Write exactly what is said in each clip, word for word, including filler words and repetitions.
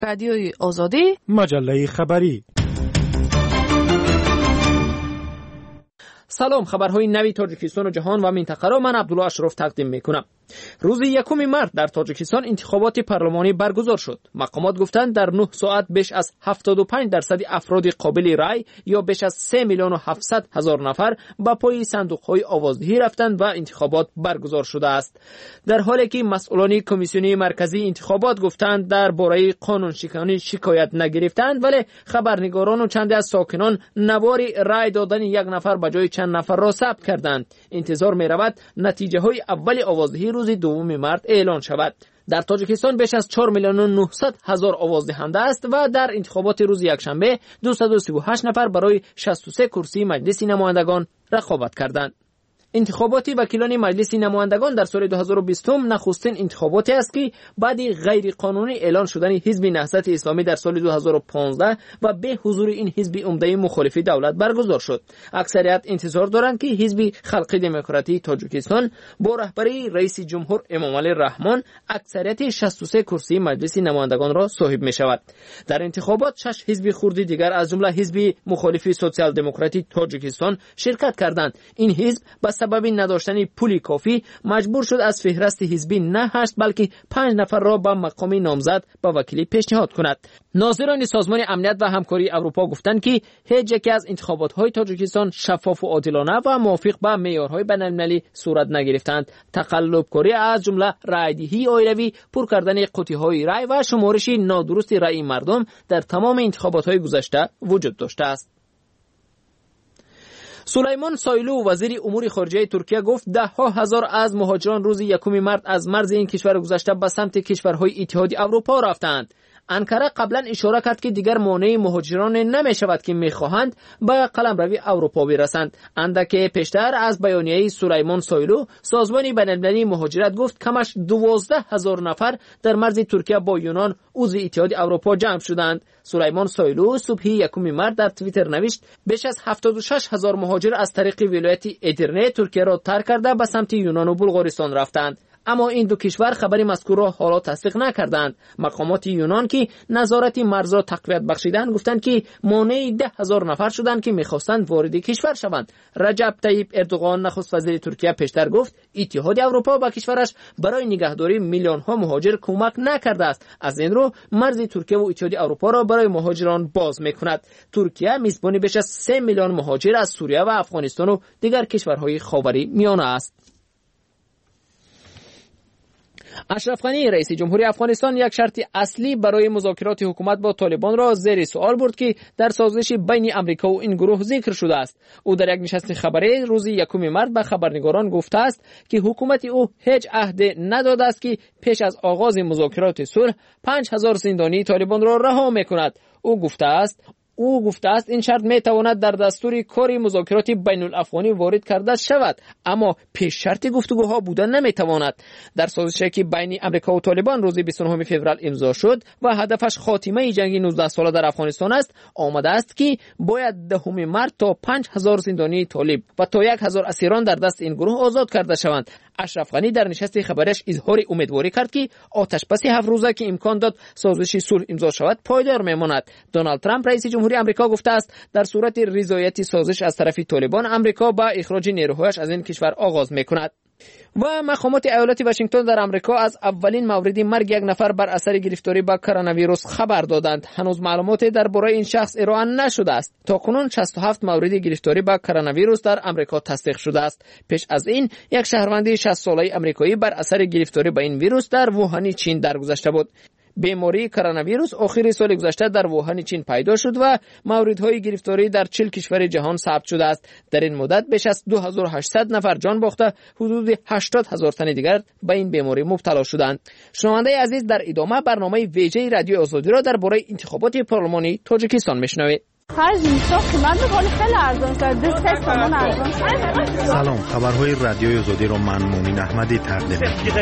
رادیوی آزادی، مجله خبری. سلام، خبرهای نوی تاجیکستان و جهان و منطقه را من عبدالله اشرف تقدیم میکنم. روز یکم مارس در تاجیکستان انتخابات پارلمانی برگزار شد. مقامات گفتند در نه ساعت بیش از هفتاد و پنج درصد افراد قابل رای یا بیش از سه میلیون و هفتصد هزار نفر با پای صندوق‌های آوازدهی رفتند و انتخابات برگزار شده است. در حالی که مسئولان کمیسیون مرکزی انتخابات گفتند درباره قانون شکنی شکایت نگرفتند، ولی خبرنگاران و چند از ساکنان نوار رای دادن یک نفر به جای چند نفر را ثبت کردند. انتظار می رود نتیجه های اول آوازدهی روز دوم مارس اعلان شود. در تاجیکستان بیش از چهار میلیون و نهصد هزار آوازدهنده است و در انتخابات روز یکشنبه دویست و سی و هشت نفر برای شصت و سه کرسی مجلس نمایندگان رقابت کردند. انتخابات وکیلان مجلس نمایندگان در سال دو هزار و بیست نخستین انتخاباتی است که بعد غیر قانونی اعلان شدن حزب نهضت اسلامی در سال دو هزار و پانزده و به حضور این حزب عمده مخالف دولت برگزار شد. اکثریت انتظار دارند که حزب خلق دموکراتی تاجیکستان با رهبری رئیس جمهور امامعلی رحمان اکثریت شصت و سه کرسی مجلس نمایندگان را صاحب می شود. در انتخابات شش حزب خرد دیگر از جمله حزب مخالف سوسیال دموکراتی تاجیکستان شرکت کردند. این حزب با سبب نداشتن پولی کافی مجبور شد از فهرست حزبی نه هشت بلکه پنج نفر را به مقام نامزد به وکیلی پیشنهاد کند. ناظران سازمان امنیت و همکاری اروپا گفتند که هیچ یکی از انتخابات‌های تاجیکستان شفاف و عادلانه و موافق با معیارهای بین‌المللی صورت نگرفتند. تقلب‌کاری از جمله رایدهی عائلوی، پر کردن قوطی‌های رای و شمارش نادرست رای مردم در تمام انتخابات‌های گذشته وجود داشته است. سلیمان سویلو وزیر امور خارجه ترکیه گفت ده ها هزار از مهاجران روز یکم مارس از مرز این کشور گذشته به سمت کشورهای اتحادیه اروپا رفتند. انکره قبلا اشاره کرد که دیگر مانع مهاجران نمی شود که می خواهند به قلمروی اروپا برسند. اندک پیشتر از بیانیه سلیمان سویلو، سازمان بین‌المللی مهاجرت گفت کمش دوازده هزار نفر در مرز ترکیه با یونان عضو اتحادیه اروپا جمع شدند. سلیمان سویلو صبح یکم مارس در توییتر نوشت بیش از هفتاد و شش هزار مهاجر از طریق ولایت ادرنه ترکیه را ترک کرده به سمت یونان و بلغارستان رفتند. اما این دو کشور خبری مذکور را حالا تصدیق نکردند. مقامات یونان که نظارت مرز را تقویت بخشیدند گفتند که مانع ده هزار نفر شدند که می‌خواستند وارد کشور شوند. رجب طیب اردوغان نخست وزیر ترکیه پیشتر گفت اتحادیه اروپا با کشورش برای نگهداری میلیون ها مهاجر کمک نکرده است. از این رو مرز ترکیه و اتحادیه اروپا را برای مهاجران باز می‌کند. ترکیه میزبان بیش از سه میلیون مهاجر از سوریه و افغانستان و دیگر کشورهای خاوری میانه است. اشرف غنی رئیس جمهوری افغانستان یک شرط اصلی برای مذاکرات حکومت با طالبان را زیر سوال برد که در سازش بین امریکا و این گروه ذکر شده است. او در یک نشست خبری روز یکم مارس به خبرنگاران گفته است که حکومت او هیچ عهد نداده است که پیش از آغاز مذاکرات صلح پنج هزار زندانی طالبان را رها می‌کند. او گفته است او گفته است این شرط می تواند در دستور کاری مذاکرات بین الافغانی وارد کرده شود، اما پیش شرط گفتگوها بودن نمی تواند. در سازشی که بین امریکا و طالبان روز بیست و نه فوریه امضا شد و هدفش خاتمه جنگ نوزده ساله در افغانستان است، آمده است که باید دهم مارس تا پنج هزار زندانی طالب و تا یک هزار اسیران در دست این گروه آزاد کرده شوند. اشرف غنی در نشست خبریش اظهار امیدواری کرد که آتشبس هفت روزه که امکان داد سازش صلح امضا شود پایدار میماند. دونالد ترامپ رئیس جمهوری آمریکا گفته است در صورت رضایت سازش از طرف طالبان آمریکا با اخراج نیروهایش از این کشور آغاز میکند. و مقامات ایالت واشنگتن در آمریکا از اولین مورد مرگ یک نفر بر اثر گرفتاری با کرونا ویروس خبر دادند. هنوز معلومات درباره این شخص ارائه نشده است. تاکنون شصت و هفت مورد گرفتاری با کرونا ویروس در آمریکا تصدیق شده است. پیش از این یک شهروند شصت ساله آمریکایی بر اثر گرفتاری با این ویروس در ووهان چین درگذشته بود. بیماری کرونا ویروس آخر سال گذشته در ووهان چین پیدا شد و موردهای گرفتاری در چهل کشور جهان ثبت شده است. در این مدت بیش از دو هزار و هشتصد نفر جان باخته، حدود هشتاد هزار تن دیگر به این بیماری مبتلا شدند. شنونده عزیز، در ادامه برنامه ویژه رادیو آزادی را درباره انتخابات پارلمانی تاجیکستان میشنوید. سلام، خبرهای رادیوی آزادی را من مومن احمدی تقدیم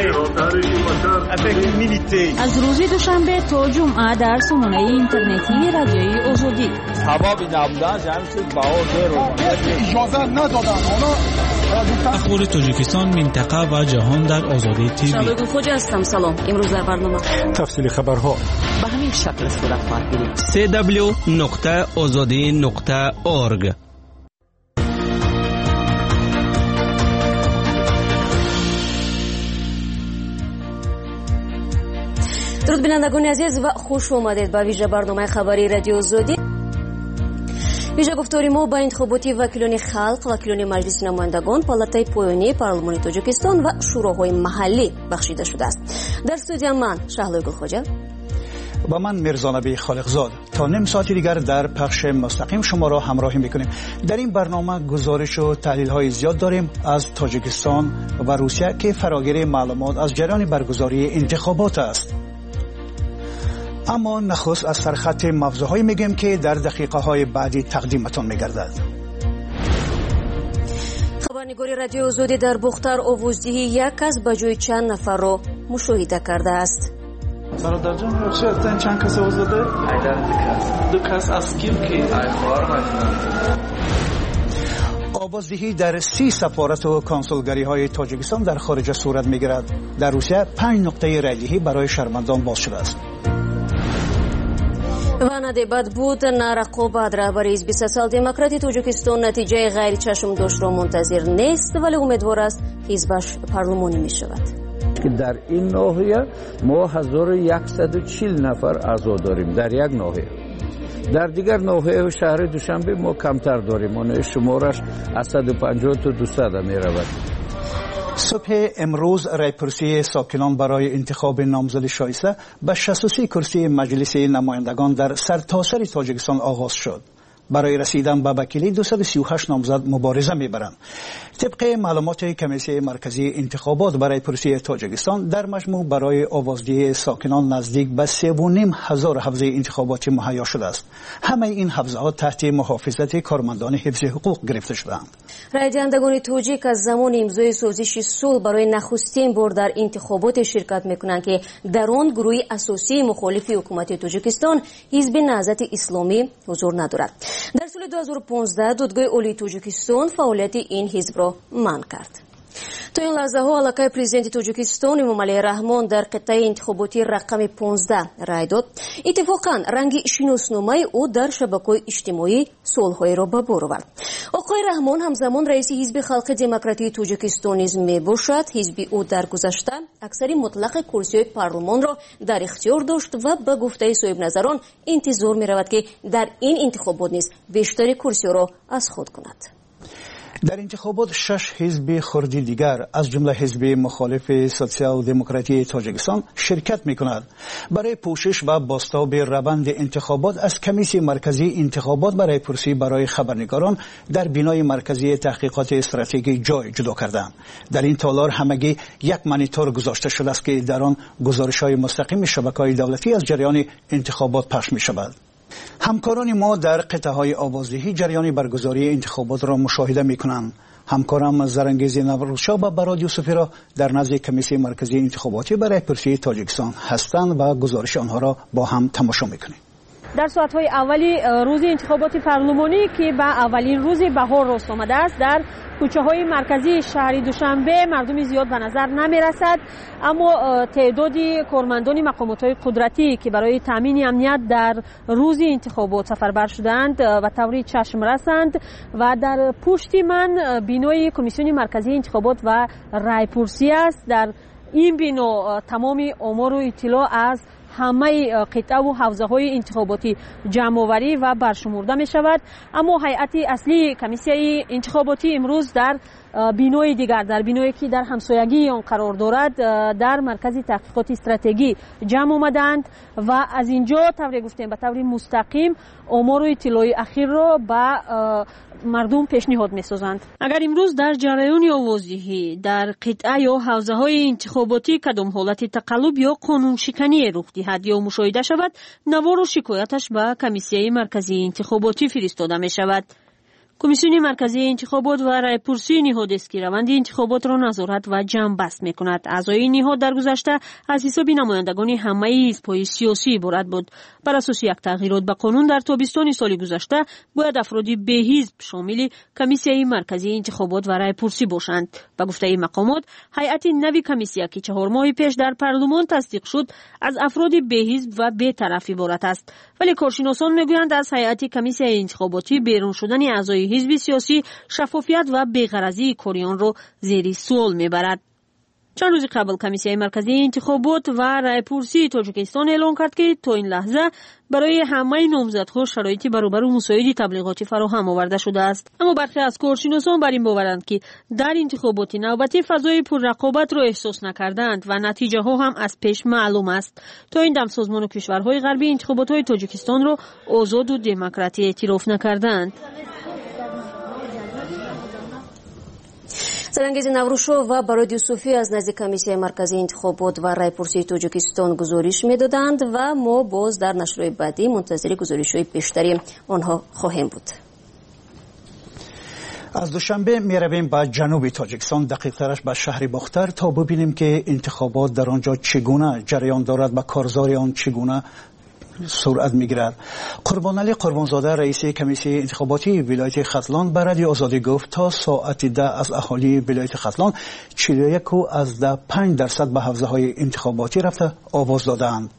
می‌کنم. از روز دوشنبه تا جمعه در سامانه اینترنتی رادیوی آزادی. سبب نبودن جمعیت باور اجازه ندادن. اخبار تاجیکستان، منطقه و جهان در آزادی تیوی. شبکه خوج هستم. سلام. امروز در برنامه تفصیل خبرها. به همین این شکل صورت خواهد گرفت. سی دبلیو نقطه آزادی نقطه اورگ. درود بینندگان عزیز و خوش آمدید به ویژه برنامه خبری رادیو آزادی. ویژه گفتاری ما با انتخاباتی وکیلان خلق، وکیلان مجلس نمایندگان، پالاتای پایانی پارلمان تاجیکستان و شوراهای محلی بخشیده شده است. در استودیو من شهلا گلخواجه و من میرزانبی خالقزاد تا نیم ساعتی دیگر در پخش مستقیم شما را همراهی میکنیم. در این برنامه گزارش و تحلیل های زیاد داریم از تاجیکستان و روسیه که فراگیری معلومات از جریان برگزاری انتخابات است. اما نخست از سرخط موضوعهایی میگیم که در دقیقه های بعدی تقدیمتان میگردد. خبرنگاری رادیو آزادی در بختر آوازدهی یک کس به جای چند نفر را مشاهده کرده است. برادر جان بخشی از چند کس آزاده؟ ایدر دو کس. دو کس از کیم که؟ ای خوار آوازدهی در سی سفارت و کنسولگری های تاجیکستان در خارج صورت میگیرد. در روسیه پنج نقطه رایدهی برای شهروندان باز شده است. و ندبت بود نه رقابت رهبر حزب سوسیال دموکراتی تاجیکستان نتیجه غیر چشم داشت را منتظر نیست ولی امیدوار است حزبش پارلمانی می شود. که در این ناحیه ما هزار و صد و چهل نفر اعضا داریم در یک ناحیه. در دیگر ناحیه و شهر دوشنبه ما کمتر داریم. اون شمارش از صد و پنجاه تا دویست می رود. صبح امروز رایپرسی ساکنان برای انتخاب نامزد شایسته به شصت و سه کرسی مجلس نمایندگان در سرتاسر تاجیکستان آغاز شد. برای رسیدن به وکیلی دویست و سی و هشت نامزد مبارزه میبرند. طبق معلومات کمیسیون مرکزی انتخابات برای پرسی تاجیکستان در مجموع برای آوازدهی ساکنان نزدیک به سه و نیم هزار حوزه انتخاباتی مهیا شده است. همه این حوزه ها تحت محافظت کارمندان حفظ حقوق گرفته شدند. رای دهندگان تاجیک از زمان امضای سازش صلح برای نخستین بار در انتخابات شرکت میکنند که در آن گروه اساسی مخالف حکومت تاجیکستان حزب نهضت اسلامی حضور ندارد. در سال دو هزار و پانزده دادگاه عالی تاجیکستان فعالیت این حزب را منع کرد. تا این لحظه ها علاقه پرزیدنت تاجیکستان امامعلی رحمان در قطعه انتخاباتی رقم پانزده رای داد. اتفاقا رنگ شناسنامه او در شبکه‌های اجتماعی صلح‌های را به بار آورد. آقای رحمان همزمان رئیس حزب خلق دموکراتی تاجیکستان نیز میباشد. حزب او در گذشته اکثر مطلق کرسی‌های پارلمان را در اختیار داشت و به گفته صاحب نظران انتظار می‌رود که در این انتخابات نیز بیشتر کرسی‌ها را از خود کند. در انتخابات شش حزب خردی دیگر از جمله حزب مخالف سوسیال دموکراتی تاجیکستان شرکت می‌کند. برای پوشش و بازتاب روند انتخابات از کمیسیون مرکزی انتخابات برای پرسی برای خبرنگاران در بینای مرکزی تحقیقات استراتژی جای جدا کردند. در این تالار همگی یک مانیتور گذاشته شده است که در آن گزارش‌های مستقیم شبکه‌های دولتی از جریان انتخابات پخش می‌شود. همکاران ما در قطعه‌های آوازدهی جریان برگزاری انتخابات را مشاهده می‌کنند. همکارم زرنگیز نوروزشاه و براد یوسفی را در نزد کمیسیون مرکزی انتخاباتی برای پرسی تاجیکستان هستند و گزارش آنها را با هم تماشا می‌کنیم. در ساعت‌های اولی روز انتخابات پارلمانی که به اولین روز بهار راست آمده است در کوچه‌های مرکزی شهر دوشنبه مردم زیاد به نظر نمی‌رسد، اما تعدادی کارمندان مقامات‌های قدرتی که برای تامین امنیت در روز انتخابات سفربر شدند و طوری چشم رسند و در پشت من بینای کمیسیون مرکزی انتخابات و رایپرسی است. در این بنا تمام آمار و اطلاع از همه قطعه و حوزه های انتخاباتی جمع آوری و برشمرده می شود. اما هیئت اصلی کمیسیون انتخاباتی امروز در بینای دیگر، در بینایی که در همسایگی آن قرار دارد، در مرکز تحقیقات استراتژی جمع آمدند و از اینجا طوری گفتیم به طور مستقیم آمار و اطلاع اخیر را به مردم پیشنهاد می‌سازند. اگر امروز در جریان آوازدهی در قطعه یا حوزه های انتخاباتی کدام حالت تقلب یا قانون شکنی رخ دهد یا مشاهده شود، نوار و شکایتش به کمیسیون مرکزی انتخاباتی فرستاده می شود. کمیسیون مرکزی انتخابات و رایپرسی نهاد است که روند انتخابات را نظارت و جمع‌بست می‌کند. اعضای نهاد در گذشته از حساب نمایندگان همه حزب‌های سیاسی عبارت بود. بر اساس یک تغییرات به قانون در تابستان سال گذشته باید افرادی به حزب شامل کمیسیون مرکزی انتخابات و رایپرسی باشند. به گفته مقامات، هیئت نوی کمیسیون که چهار ماه پیش در پارلمان تصدیق شد از افراد به حزب و به طرف عبارت است. ولی کارشناسان میگویند از هیئت کمیسیون انتخاباتی بیرون شدن اعضای حزب سیاسی شفافیت و بی‌غرضی کاریان را زیر سوال میبرد. چند روز قبل کمیسیون مرکزی انتخابات و رایپرسی تاجیکستان اعلام کرد که تا این لحظه برای همه نامزدها شرایط برابر و مساعد تبلیغاتی فراهم آورده شده است. اما برخی از کارشناسان بر این باورند که در انتخابات نوبتی فضای پررقابت را احساس نکردند و نتیجه ها هم از پیش معلوم است. تا این دم سازمان کشورهای غربی انتخابات های تاجیکستان را آزاد و دموکراتی اعتراف نکردند. سرانگیز نوروشو و براد یوسفی از نزد کمیسیون مرکزی انتخابات و رایپرسی تاجیکستان گزارش میدادند و ما باز در نشریه بعدی منتظر گزارش‌های بیشتری آنها خواهیم بود. از دوشنبه می رویم به جنوب تاجیکستان، دقیق ترش به شهر باختر، تا ببینیم که انتخابات در آنجا چگونه جریان دارد و کارزار آن چگونه سرعت میگیرد. قربانعلی قربانزاده رئیس کمیسیون انتخاباتی ولایت ختلان به رادیو آزادی گفت تا ساعت ده از اهالی ولایت ختلان چهل و یک و از ده پنج درصد به حوزه های انتخاباتی رفته آواز دادند.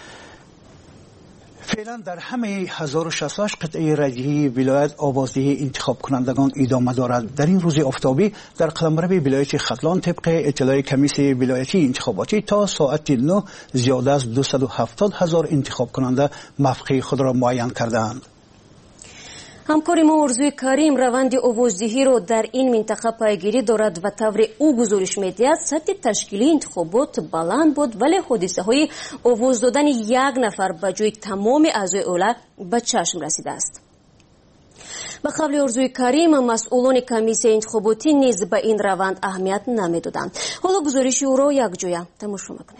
فعلا در همه هزار و شصت و هشت قطعه رایگیری ولایت آوازدهی انتخاب کنندگان ادامه دارد. در این روز آفتابی در قلمرو ولایت ختلان طبق اطلاع کمیسیون ولایتی انتخاباتی تا ساعت نه زیاده از دویست و هفتاد هزار انتخاب کننده موقع خود را معین کردند. همکار ما ارزوی کریم روند آوازدهی را در این منطقه پیگیری دارد و طور او گزارش می‌دهد سطح تشکیلی انتخابات بلند بود، ولی حادثه های آواز دادن یک نفر به جای تمام اعضای اوله به چشم رسیده است. به قبل ارزوی کریم مسئولان کمیسیون انتخاباتی نیز به این روند اهمیت نمی‌دادند. حالا گزارش او را یک جای تماشا می‌کنیم.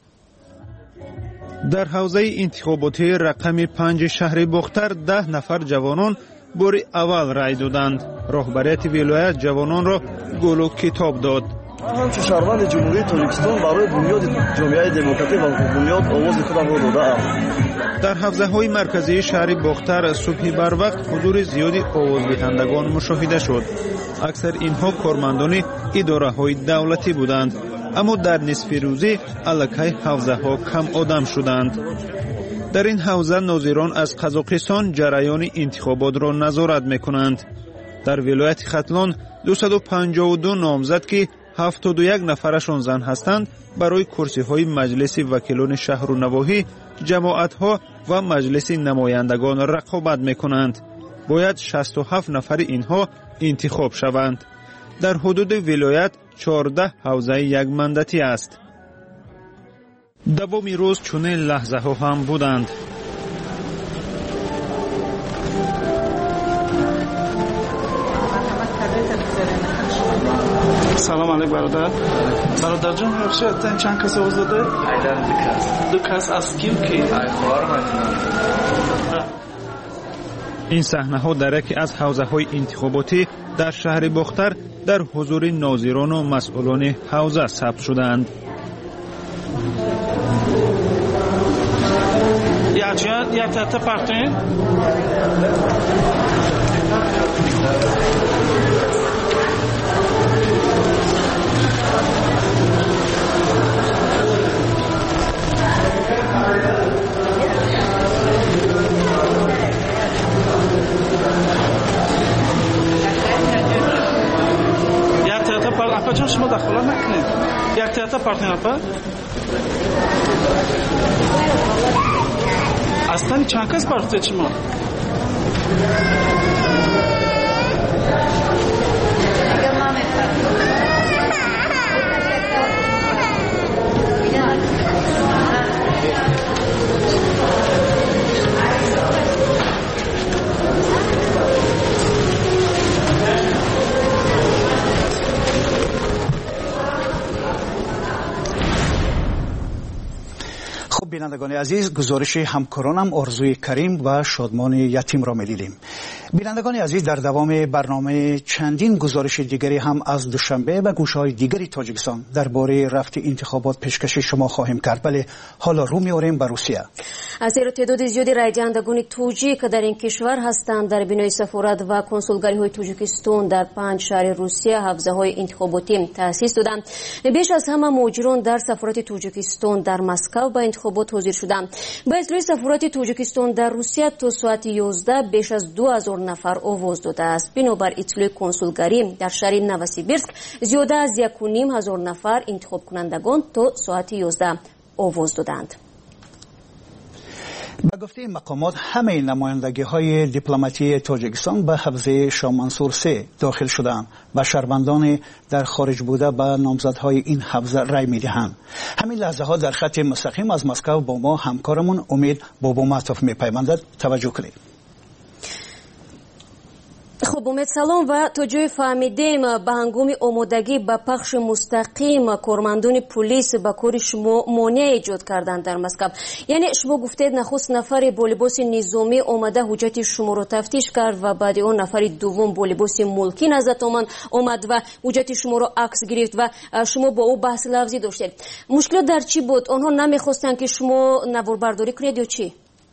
در حوزه انتخاباتی رقم پنج شهر باختر ده نفر جوانان بار اول رای دادند. راهبریت ولایت جوانان را گل و کتاب داد. همچون شهروند جمهوری تاجیکستان برای بنیاد جامعه دموکراتیک و حکومت آواز خودم را دادم. در حوزه های مرکزی شهر باختر صبح بر وقت حضور زیادی آوازدهندگان مشاهده شد. اکثر اینها کارمندان اداره های دولتی بودند، اما در نصف روزی الکی حوزه ها کم آدم شدند. در این حوزه ناظران از قزاقستان جریان انتخابات را نظارت میکنند. در ولایت ختلان دویست و پنجاه و دو نامزد که هفتاد و یک نفرشان زن هستند برای کرسی های مجلس وکیلان شهر و نواحی، جماعت ها و مجلس نمایندگان رقابت میکنند. باید شصت و هفت نفر اینها انتخاب شوند. در حدود ولایت چهارده حوزه یک مندتی است. دوامی روز چنین لحظه ها هم بودند. سلام علیک برادر. برادر جان ببخشید چند کس آواز داده؟ ایدر دو کس. دو کس از کیم کی؟ این صحنه ها در یکی از حوزه های انتخاباتی در شهر باختر در حضور ناظران و مسئولان حوزه ثبت شدند. یا تا پارتین اپا جان شما دخلا نکنید. یک تیاتا پارتنر اپا اصلا چند کس پارتنر شما؟ بینندگان بینندگان عزیز، گزارش همکارانم آرزوی کریم و شادمان یتیم را می‌دیدیم. بینندگان عزیز، در دوام برنامه چندین گزارش دیگری هم از دوشنبه و گوشه‌های دیگری تاجیکستان درباره رفت انتخابات پیشکش شما خواهیم کرد. ولی حالا رو می‌آوریم به روسیه. از زیرا تعداد زیادی رای دهندگان توجیک در این کشور هستند در بینای سفارت و کنسولگری‌های تاجیکستان در پنج شهر روسیه حوزه‌های انتخاباتی تأسیس دادند. بیش از همه مهاجران در سفارت تاجیکستان در مسکو به انتخابات حاضر شدند. با اطلاع سفارت تاجیکستان در روسیه تا ساعت یازده بیش از دو هزار نفر آواز داده است. بنابر اطلاع کنسولگری در شهر نوسیبیرسک زیاده از یک و نیم هزار نفر انتخاب کنندگان تا ساعت یازده آواز دادند. به گفته مقامات همه نمایندگی‌های دیپلماتی تاجیکستان به حوزه شاه منصور سه داخل شدند و شهروندان در خارج بوده به نامزدهای این حوزه رای می‌دهند. همین لحظه ها در خط مستقیم از مسکو با ما همکارمون امید بابا معطوف می‌پیوندد. توجه کنید. خب امید سلام. و تا جای فهمیدیم به هنگام آمادگی به پخش مستقیم کارمندان پلیس به کار شما مانع ایجاد کردند در مسکو. یعنی شما گفتید نخست نفر با لباس نظامی آمده حجت شما رو تفتیش کرد و بعد اون نفر دوم با لباس ملکی نزد آمد و حجت شما رو عکس گرفت و شما با او بحث لفظی داشتید. مشکل در چی بود؟ آنها نمیخواستن که شما نوار برداری کنید یا چی؟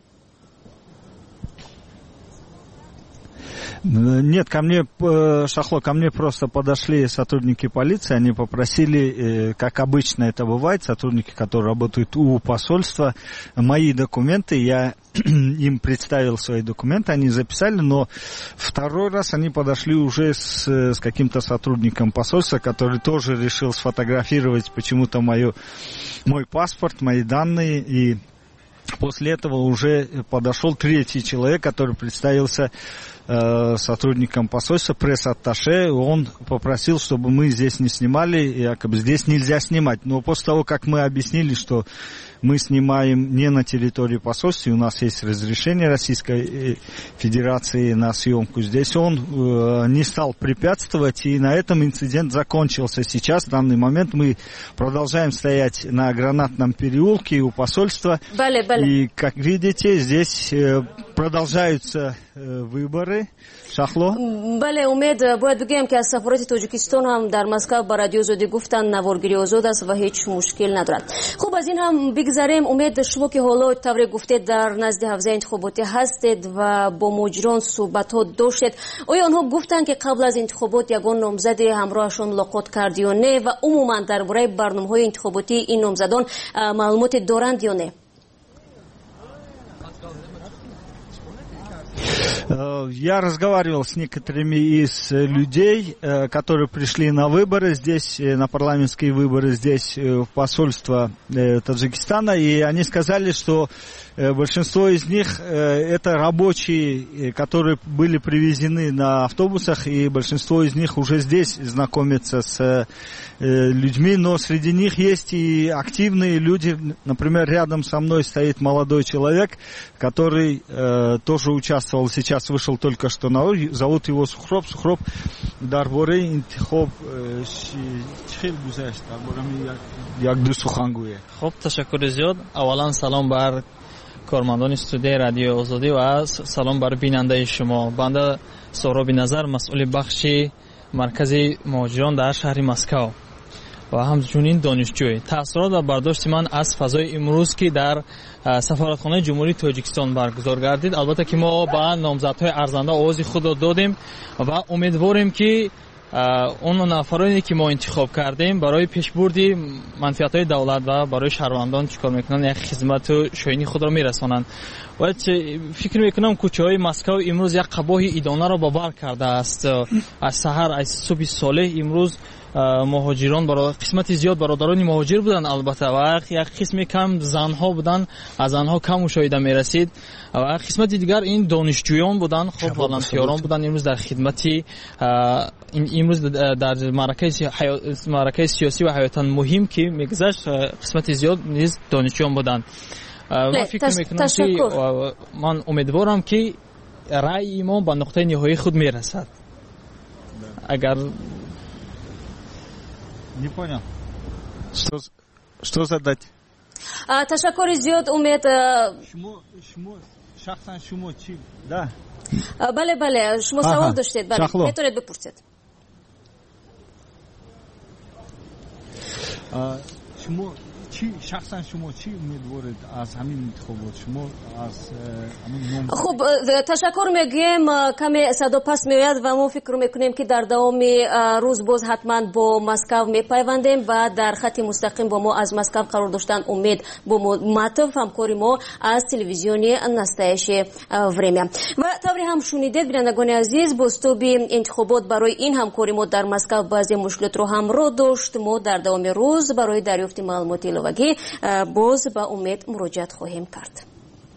Нет, ко мне, Шахло, ко мне просто подошли сотрудники полиции, они попросили, как обычно это бывает, сотрудники, которые работают у посольства, мои документы, я им представил свои документы, они записали, но второй раз они подошли уже с, с каким-то сотрудником посольства, который тоже решил сфотографировать почему-то мою, мой паспорт, мои данные, и после этого уже подошел третий человек, который представился сотрудником посольства, пресс-атташе. Он попросил, чтобы мы здесь не снимали, якобы здесь нельзя снимать. Но после того, как мы объяснили, что мы снимаем не на территории посольства, у нас есть разрешение Российской Федерации на съемку здесь, он э, не стал препятствовать, и на этом инцидент закончился. Сейчас, в данный момент, мы продолжаем стоять на Гранатном переулке у посольства. Бале, бале. И, как видите, здесь э, продолжаются э, выборы. Шахло. بله امید، باید بگیم که از سفارت تاجیکستان هم در مسکو با رادیو زودی گفتن نوارگیری آزاد است و هیچ مشکل ندارد. خب از این هم بگذریم. امید، شما که حالا طور گفتید در نزد حوزه انتخاباتی هستید و با مجران صحبت ها داشتید، آیا آنها گفتن که قبل از انتخابات یگان نامزد همراهشون ملاقات کردی یا نه و عموما درباره برنامه‌های انتخاباتی این نامزدان معلومات دارند یا نه؟ Я разговаривал с некоторыми из людей, которые пришли на выборы здесь, на парламентские выборы здесь, в посольство Таджикистана, и они сказали, что большинство из них это рабочие, которые были привезены на автобусах, и большинство из них уже здесь знакомятся с людьми, но среди них есть и активные люди. Например, рядом со мной стоит молодой человек, который э, тоже участвовал, сейчас вышел только что на улицу, зовут его Сухроб, Сухроб Дарборе Интихоб Чхил Гузашт, Дарборами Ягду Сухангуе. خب تشکر زیاد. اولا سلام بر کارمندان استودیو رادیو آزادی و سلام بر بیننده شما. بنده سهراب نظر، مسئول بخش مرکز مهاجران در شهر مسکو و همچنین دانشجوی. تأثیرات و برداشت من از فضای امروز که در سفارتخانه جمهوری تاجیکستان برگزار گردید، البته که ما با نامزدهای ارزنده آواز خود را دادیم و امیدواریم که اون نفرانی که ما انتخاب کردیم برای پیشبرد منفعت‌های دولت و برای شهروندان چیکار میکنن، یک خدمت و شایانی خود را میرسانند. و فکر میکنم کوچه‌های مسکو امروز یک قباه ایدانه را بابر کرده است. از سحر از صبح صالح امروز مهاجران برای قسمت زیاد برادران مهاجر بودن، البته و یک قسم کم زنها بودن، از زنها کم مشاهده میرسید و قسمت دیگر این دانشجویان بودن، خب والنتیران بودن امروز در خدمت امروز در مراکز مراکز سیاسی و حیاتا مهم که میگذشت قسمت زیاد نیز دانشجویان بودن. من فکر میکنم که من امیدوارم که رأی ما به نقطه نهایی خود میرسد. اگر Не понял. Что, что задать? تشکر زیاد امید. شما شما شخصا شما چی؟ ده بله بله شما سوال داشتید. بله میتونید بپرسید. شما چی شخصا شما چی امیدوارید از همین انتخابات؟ شما از همین خب تشکر میگیم. کمی صدا پس میاد و ما فکر میکنیم که در دوام روز باز حتما با مسکو میپیوندیم و در خط مستقیم با ما از مسکو قرار داشتن امید با مطف همکاری ما از تلویزیونی настоящее время. و طوری هم شنیدید بینندگان عزیز، با استوب انتخابات برای این همکاری ما در مسکو بعضی مشکلات رو همراه داشت. ما در دوام روز برای دریافت معلومات ایلوگی باز با امید مراجعت خواهیم کرد.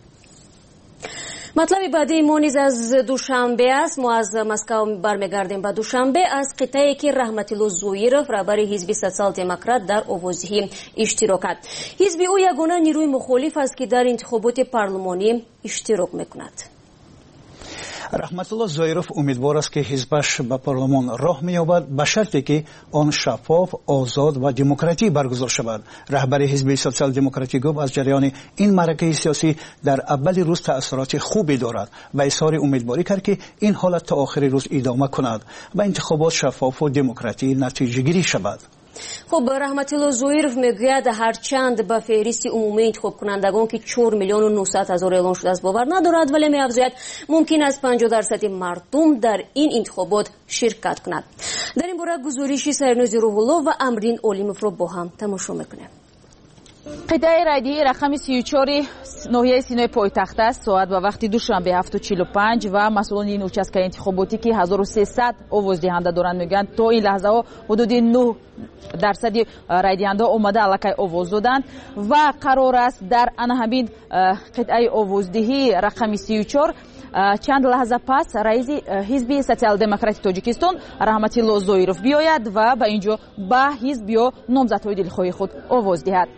مطلب بعدی ما نیز از دوشنبه است. ما از مسکو برمیگردیم به دوشنبه از قطعی که رحمتالله زویرов رهبر حزب سوسیال دموکرات در آوازدهی اشتراک کرد. حزب او یگانه نیروی مخالف است که در انتخابات پارلمانی اشتراک میکند. رحمتالله زویرов امیدوار است که حزبش به پارلمان راه می‌یابد به شرطی که آن شفاف، آزاد و دموکراتیک برگزار شود. رهبر حزب سوسیال دموکراتیک گفت از جریان این معرکه سیاسی در اول روز تأثیرات خوبی دارد و اظهار امیدواری کرد که این حالت تا آخر روز ادامه کند و انتخابات شفاف و دموکراتیک نتیجه گیری شود. خب رحمتالله زویرов میگوید هرچند به فهرست عمومی انتخاب کنندگان که چهار میلیون و نهصد هزار اعلان شده است باور ندارد، ولی می‌افزاید ممکن است پنجاه درصد مردم در این انتخابات شرکت کنند. در این باره گزارش سرنوز روح‌الله و امرین اولیموف را با هم تماشا میکنیم. قطعه رادیویی رقم سی و چهار ناحیه سینای پایتخت است. ساعت و وقتی دوشنبه هفت و چهل و پنج و مسئولان این участка انتخاباتی که هزار و سیصد آواز دهنده دارند میگویند تا این لحظه ها حدود نه درصد رای دهنده اومده الکی آواز دادند و قرار است در آن همین قطعه آوازدهی رقم سی و چهار چند لحظه پس رئیس حزب سوسیال دموکرات تاجیکستان رحمتالله زویرов بیاید و به اینجا به حزب یا نامزدهای دلخواه خود آواز دهد.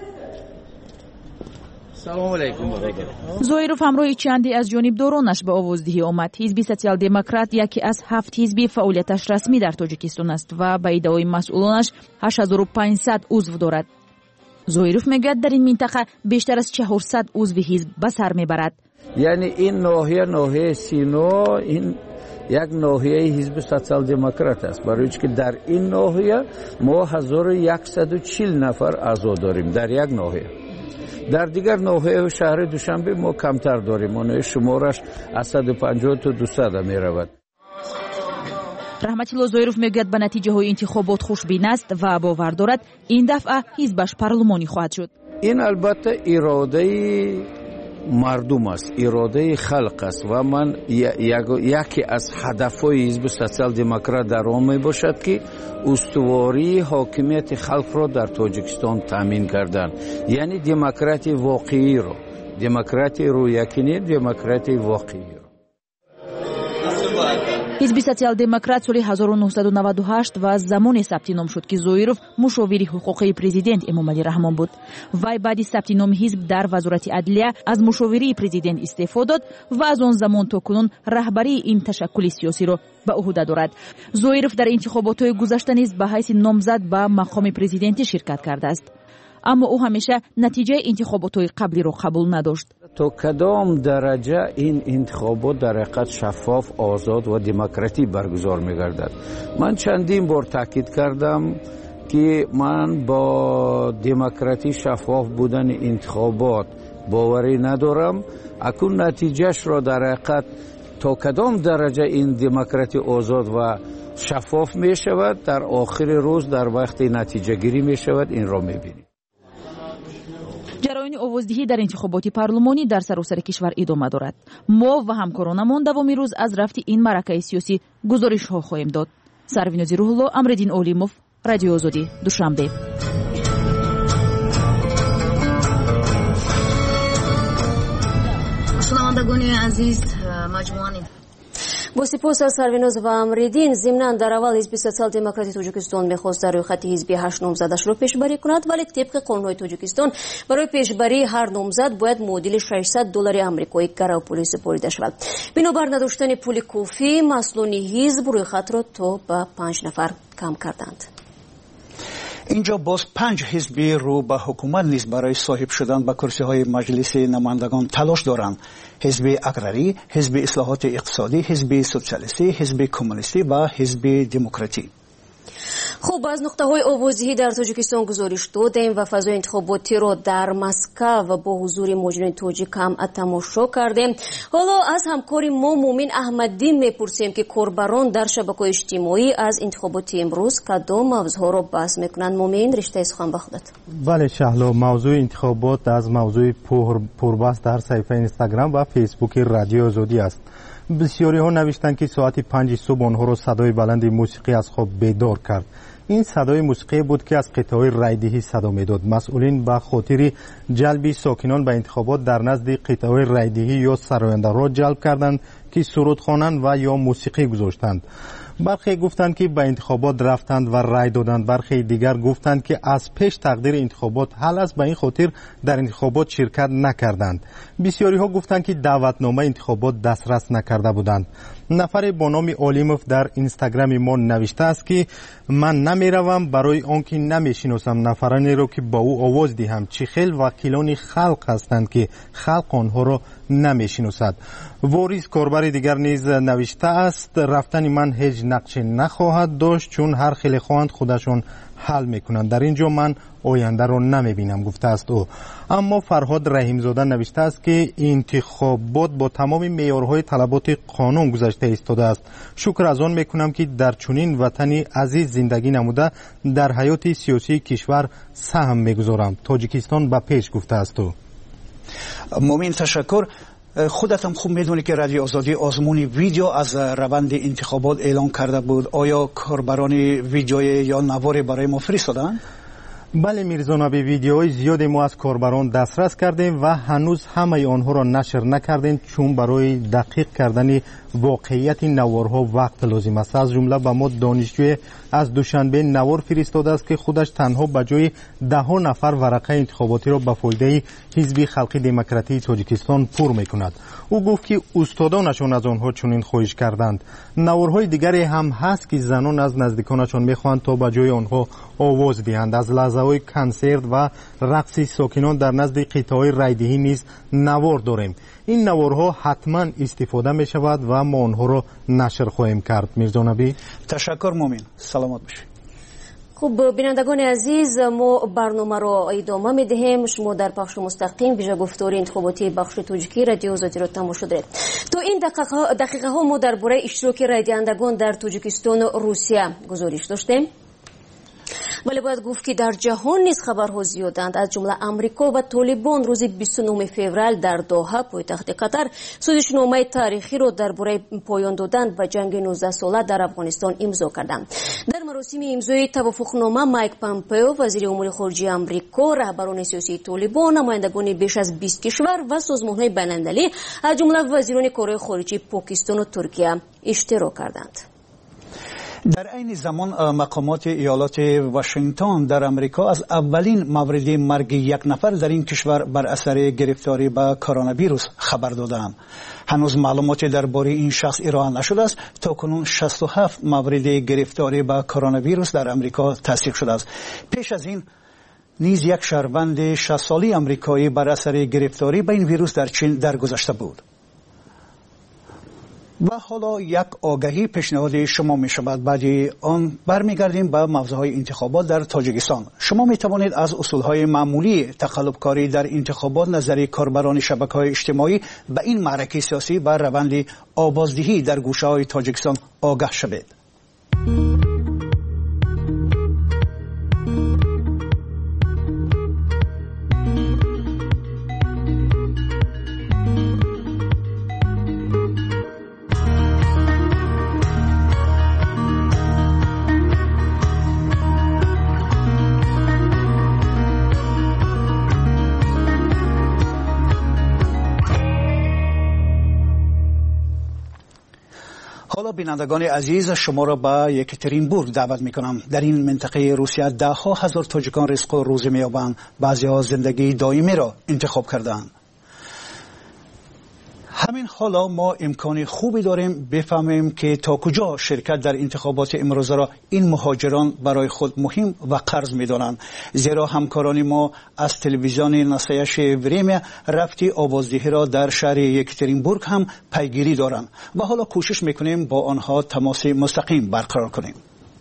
سلام علیکم. زویرов همراه چندی از جانبدارانش به آوازدهی آمد. حزب سوسیال دموکرات یکی از هفت حزب فعالیتش رسمی در تاجیکستان است و به ادعای مسئولانش هشت هزار و پانصد عضو دارد. زویرов میگوید در این منطقه بیشتر از چهارصد عضو حزب به سر میبرد. یعنی این ناحیه ناحیه سینا این یک ناحیه حزب سوسیال دموکرات است، برای که در این ناحیه ما هزار و صد و چهل نفر اعضا داریم در یک ناحیه. در دیگر ناحیه شهر دوشنبه ما کمتر داریم، اون شمارش از صد و پنجاه تا دویست می رود. رحمتالله زویرов میگوید به نتیجه های انتخابات خوشبین است و باور دارد این دفعه حزبش پارلمانی خواهد شد. این البته اراده مردم است، اراده خلق است و من یکی از هدفهای حزب سوسیال دموکرات در آن می باشد که استواری حاکمیت خلق را در تاجیکستان تامین کردن، یعنی دموکراسی واقعی را، دموکراسی رویاکینی، دموکراسی واقعی را. حزب سوسیال دموکرات سال هزار و نهصد و نود و هشت و زمان ثبت نام شد که زویرов مشاور حقوقی پرزیدنت امامعلی رحمان بود. وی بعد ثبت نام حزب در وزارت عدلیه از مشاوره پرزیدنت استعفا داد و از آن زمان تا کنون رهبری این تشکل سیاسی را به عهده دارد. زویرов در انتخابات گذشته نیز به حیث نامزد به مقام پرزیدنتی شرکت کرده است، اما او همیشه نتیجه انتخابات قبلی را قبول نداشت. تا کدام درجه این انتخابات در حقیقت شفاف، آزاد و دموکراتیک برگزار می‌گردد. من چندین بار تاکید کردم که من با دموکراتی شفاف بودن انتخابات باوری ندارم. اکنون نتیجهش را در حقیقت تا کدام درجه این دموکراتی آزاد و شفاف می شود در آخر روز در وقت نتیجه گیری می شود، این را می بینیم. جریان آوازدهی در انتخابات پارلمانی در سراسر کشور ادامه دارد. ما و همکارانمان دوام روز از رفت این معرکه سیاسی گزارش ها خواهیم داد. سرویناز روح‌الله، امرالدین اولیموف، رادیو آزادی، دوشنبه. شنوندگان عزیز، مجموعه با سپاس از سروناز و امرالدین. ضمناً در اول حزب سوسیال دموکراتی تاجیکستان میخواست در روی خط حزبی هشت نامزدش را پیشبری کند، ولی طبق قانون‌های تاجیکستان برای پیشبری هر نامزد باید معادل ششصد دلار آمریکایی گراوپولی سپرده شود. بنابر نداشتن پول کافی، مسئولان حزب روی خط را تا به پنج نفر کم کردند. اینجا باز پنج حزب رو به حکومت نیز برای صاحب شدن به کرسی های مجلس نمایندگان تلاش دارند. حزب اقراری، حزب اصلاحات اقتصادی، حزب سوسیالیستی، حزب کمونیستی و حزب دموکراتی. خب از نقطه های آوازی در تاجیکستان گزارش دادیم و فضای انتخاباتی را در مسکو و با حضور مجرمین تاجیک هم تماشا کردیم. حالا از همکاری ما مومن احمدی میپرسیم که کاربران در شبکه‌های اجتماعی از انتخابات امروز کدام موضوعها را بحث میکنند. مومن، رشته سخن به خودت. بله شهلا، موضوع انتخابات از موضوع پر پربحث در صفحه اینستاگرام و فیسبوک رادیو آزادی است. بسیاری ها نوشتند که ساعت پنج صبح آنها را صدای بلند موسیقی از خواب بیدار کرد. این صدای موسیقی بود که از قطعه رایدهی صدا میداد. مسئولین به خاطر جلب ساکنان به انتخابات در نزد قطعه رایدهی یا سراینده را جلب کردند که سرود خوانند و یا موسیقی گذاشتند. برخی گفتند که به انتخابات رفتند و رای دادند، برخی دیگر گفتند که از پیش تقدیر انتخابات حل است، به این خاطر در انتخابات شرکت نکردند. بسیاری ها گفتند که دعوتنامه انتخابات دسترس نکرده بودند. نفر با نام اولیموف در اینستاگرام ما نوشته است که من نمیروم برای آنکه نمیشناسم نفرانی را که با او آواز دهم. چه خیل وکیلان خلق هستند که خلق آنها را نمیشناسد. واریس کاربر دیگر نیز نوشته است رفتن من هیچ نقشی نخواهد داشت، چون هر خیلی خواهند خودشون حل میکنند. در اینجا من آینده رو نمیبینم، گفته است او. اما فرهاد رحیمزاده نوشته است که انتخابات با تمام معیارهای طلبات قانون گذشته ایستاده است. شکر از آن میکنم که در چنین وطنی عزیز زندگی نموده در حیات سیاسی کشور سهم میگذارم. تاجیکستان به پیش، گفته است او. مومن، تشکر. خودت هم خوب میدونی که رادیو آزادی آزمون ویدیو از روند انتخابات اعلان کرده بود. آیا کاربران ویدیوی یا نوار برای ما فرستادن؟ بله میرزا نبی، ویدیوهای زیادی ما از کاربران دسترس کردیم و هنوز همه آنها را نشر نکردیم، چون برای دقیق کردن واقعیت نوارها وقت لازم است. از جمله به ما دانشجوی از دوشنبه نوار فرستاده است که خودش تنها به جای ده ها نفر ورقه انتخاباتی را به فایده حزب خلقی دموکراتی تاجیکستان پر میکند. او گفت که استادانشان از آنها چنین خواهش کردند. نوارهای دیگری هم هست که زنان از نزدیکانشان میخواهند تا به جای آنها آواز دهند. از لحظه‌های کنسرت و رقص ساکنان در نزد قطعه‌های رایدهی نیز نوار داریم. این نوارها حتما استفاده می شود و ما آنها را نشر خواهیم کرد. میرزا نبی، تشکر. مومن، سلامت باشید. خب بینندگان عزیز، ما برنامه را ادامه می دهیم. شما در بخش مستقیم ویژه گفتار انتخاباتی بخش تاجیکی رادیو آزادی را تماشا دارید. تو این دقیقه, دقیقه ها ما درباره اشتراک رای دهندگان در تاجیکستان و روسیه گزارش داشتیم. ولی باید گفت که در جهان نیز خبرها زیادند. از جمله امریکا و طالبان روز بیست و نهم فوریه در دوحه پایتخت قطر سازشنامه تاریخی را درباره پایان دادن و جنگ نوزده ساله در افغانستان امضا کردند. در مراسم امضای توافقنامه مایک پامپئو وزیر امور خارجه امریکا، رهبران سیاسی طالبان، نمایندگان بیش از بیست کشور و سازمان‌های بین‌المللی از جمله وزیران کارهای خارجه پاکستان و ترکیه اشتراک کردند. در عین زمان مقامات ایالات واشنگتن در امریکا از اولین مورد مرگ یک نفر در این کشور بر اثر گرفتاری به کرونا ویروس خبر دادند. هنوز معلوماتی درباره این شخص ارائه نشده است. تاکنون شصت و هفت مورد گرفتاری به کرونا ویروس در امریکا تصدیق شده است. پیش از این نیز یک شهروند شصت ساله امریکایی بر اثر گرفتاری به این ویروس در چین درگذشته بود. و حالا یک آگهی پیشنهاد شما می شود. بعد آن برمیگردیم به موضوعهای انتخابات در تاجیکستان. شما می توانید از اصولهای معمولی تقلبکاری در انتخابات نظری کاربران شبکه‌های اجتماعی به این معرکه سیاسی و روند آوازدهی در گوشه‌های تاجیکستان آگاه شوید. حالا بینندگان عزیز، شما را به یکترینبورگ دعوت می کنم. در این منطقه روسیه ده ها هزار تاجیکان رزق و روزی می یابند. بعضی ها زندگی دائمی را انتخاب کردند. همین حالا ما امکان خوبی داریم بفهمیم که تا کجا شرکت در انتخابات امروزه را این مهاجران برای خود مهم و قرض می‌دانند، زیرا همکاران ما از تلویزیون نصایش وریمیا رفتی آوازدهی را در شهر یکترینبورگ هم پیگیری دارند و حالا کوشش می‌کنیم با آنها تماس مستقیم برقرار کنیم.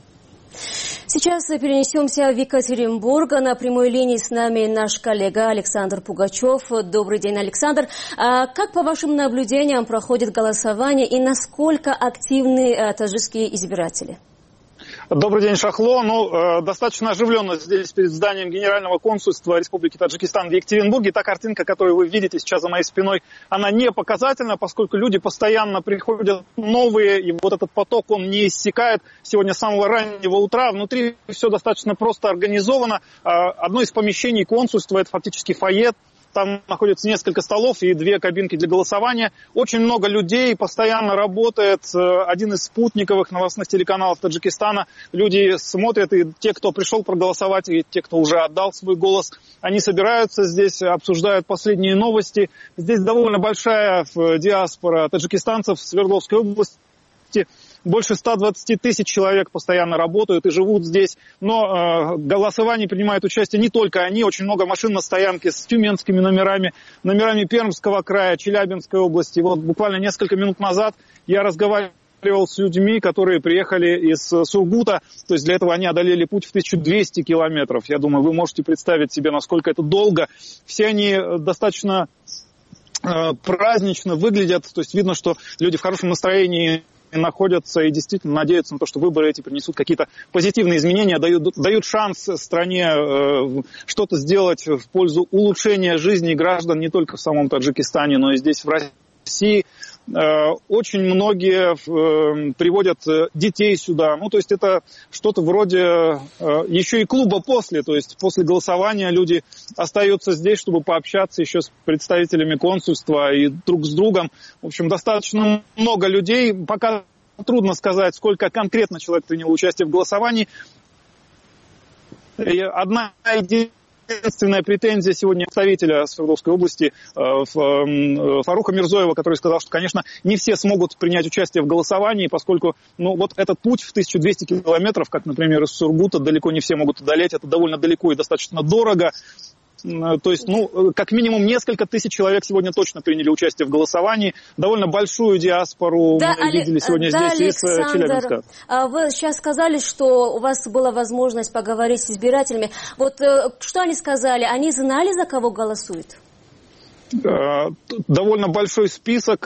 Сейчас перенесемся в Екатеринбург. На прямой линии с нами наш коллега Александр Пугачев. Добрый день, Александр. А как по вашим наблюдениям проходит голосование и насколько активны таджикские избиратели? Добрый день, Шахло. Ну, э, достаточно оживленно здесь перед зданием Генерального консульства Республики Таджикистан в Екатеринбурге. Та картинка, которую вы видите сейчас за моей спиной, она не показательна, поскольку люди постоянно приходят новые, и вот этот поток, он не иссякает. Сегодня с самого раннего утра внутри все достаточно просто организовано. Одно из помещений консульства, это фактически фойе. Там находится несколько столов и две кабинки для голосования. Очень много людей, постоянно работает один из спутниковых новостных телеканалов Таджикистана. Люди смотрят, и те, кто пришел проголосовать, и те, кто уже отдал свой голос, они собираются здесь, обсуждают последние новости. Здесь довольно большая диаспора таджикистанцев в Свердловской области. Больше ста двадцати тысяч человек постоянно работают и живут здесь. Но э, в голосовании принимают участие не только они. Очень много машин на стоянке с тюменскими номерами, номерами Пермского края, Челябинской области. Вот буквально несколько минут назад я разговаривал с людьми, которые приехали из Сургута. То есть для этого они одолели путь в тысячу двести километров. Я думаю, вы можете представить себе, насколько это долго. Все они достаточно э, празднично выглядят. То есть видно, что люди в хорошем настроении находятся и действительно надеются на то, что выборы эти принесут какие-то позитивные изменения, дают, дают шанс стране э, что-то сделать в пользу улучшения жизни граждан не только в самом Таджикистане, но и здесь, в России. Э, очень многие э, приводят детей сюда. Ну, то есть это что-то вроде э, еще и клуба после. То есть после голосования люди остаются здесь, чтобы пообщаться еще с представителями консульства и друг с другом. В общем, достаточно много людей. Пока трудно сказать, сколько конкретно человек принял участие в голосовании. И одна единственная претензия сегодня представителя Свердловской области Фаруха Мирзоева, который сказал, что, конечно, не все смогут принять участие в голосовании, поскольку ну, вот этот путь в тысячу двести километров, как, например, из Сургута, далеко не все могут одолеть. Это довольно далеко и достаточно дорого. То есть, ну, как минимум несколько тысяч человек сегодня точно приняли участие в голосовании. Довольно большую диаспору да, мы видели сегодня да, здесь Александр, из Челябинска. Вы сейчас сказали, что у вас была возможность поговорить с избирателями. Вот что они сказали? Они знали, за кого голосуют? Довольно большой список,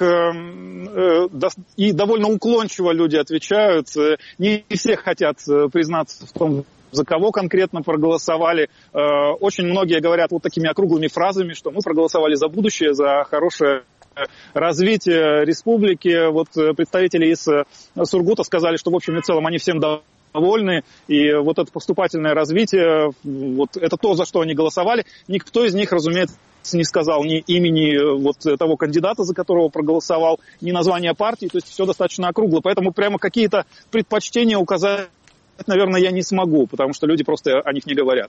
и довольно уклончиво люди отвечают. Не все хотят признаться в том, за кого конкретно проголосовали. Очень многие говорят вот такими округлыми фразами, что мы проголосовали за будущее, за хорошее развитие республики. Вот представители из Сургута сказали, что в общем и целом они всем довольны. И вот это поступательное развитие, вот это то, за что они голосовали. Никто из них, разумеется, не сказал ни имени вот того кандидата, за которого проголосовал, ни названия партии. То есть все достаточно округло. Поэтому прямо какие-то предпочтения указать, наверное, я не смогу, потому что люди просто о них не говорят.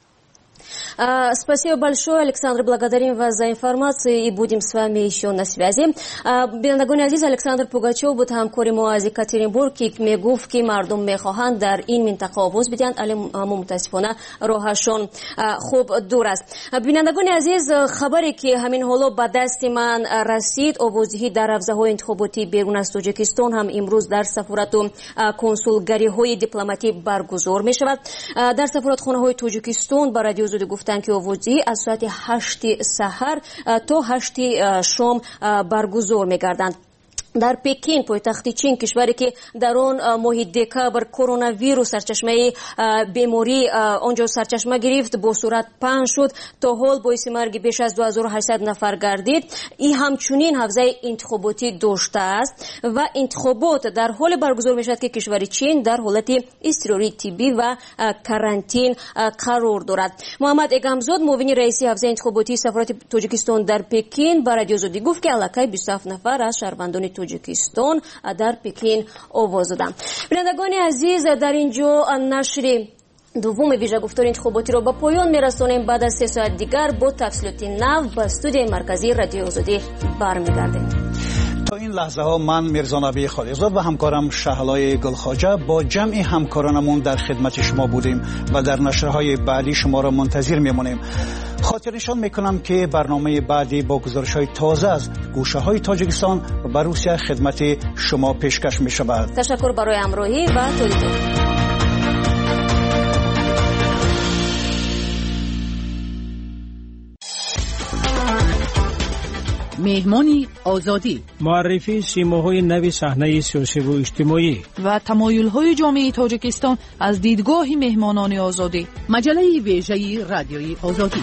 Спасибо большое, Александр. Благодарим вас за информацию и будем с вами еще на связи. Бинандагони азиз, Александр Пугачев буд ҳамкори мо аз Екатеринбург ки мегуфт ки мардум мехоҳанд дар ин минтақа овоз бидиҳанд, аммо мутассифона роҳашон хуб дур аст. Бинандагони азиз, хабаре ки ҳамин ҳоло ба дасти ман расид, овоздиҳӣ дар ҳавзаҳои интихоботӣ берун аз Тоҷикистон ҳам имрӯз дар сафорату консулгариҳои дипломатӣ баргузор мешавад. Дар сафоратхонаҳои Тоҷикистон ба радио зуди гуфтанд ки овоздиҳӣ аз соати ҳашти саҳар то ҳашти шом баргузор мегарданд. дар Пекин, пойтахти Чин, кишваре ки дар он моҳи декабр коронавирус сарчашмаи беморӣ онҷо сарчашма гирифт, бо сурат паҳн шуд, то ҳол боиси марги беш аз ду ҳазору ҳаштсад нафар гардид. И ҳамчунин ҳавзаи интихоботӣ доштааст ва интихобот дар ҳоле баргузор мешавад ки кишвари Чин дар ҳолати изтирории тиббӣ ва карантин қарор дорад. Муҳаммад Эгамзод, муовини раиси ҳавзаи интихоботии сафорати Тоҷикистон дар Пекин ба радиозодӣ гуфт ки аллакай бисту ҳафт нафар аз шаҳрвандони Тоҷикистон дар Пекин овоз доданд. Бинандагони азиз, дар ин ҷо нашри дуввуми вижагуфтори интихоботиро ба поён мерасонем. Баъд аз се соат дигар бо тафсилоти нав ба студияи марказии радиои Озодӣ бармегардем. این لحظه ها من میرزا نبی خالقزاد و همکارم شهلای گلخواجه با جمع همکارانمون در خدمت شما بودیم و در نشرهای بعدی شما را منتظر میمونیم. خاطرنشان میکنم که برنامه بعدی با گزارش‌های تازه از گوشه‌های تاجیکستان و روسیه خدمت شما پیشکش می‌شود. تشکر برای همراهی و تولیدات. مهمانی آزادی، معرفی سیماهای نوی صحنه سیاسی و اجتماعی و تمایل‌های جامعه تاجیکستان از دیدگاه مهمانان آزادی. مجله ویژه رادیوی آزادی.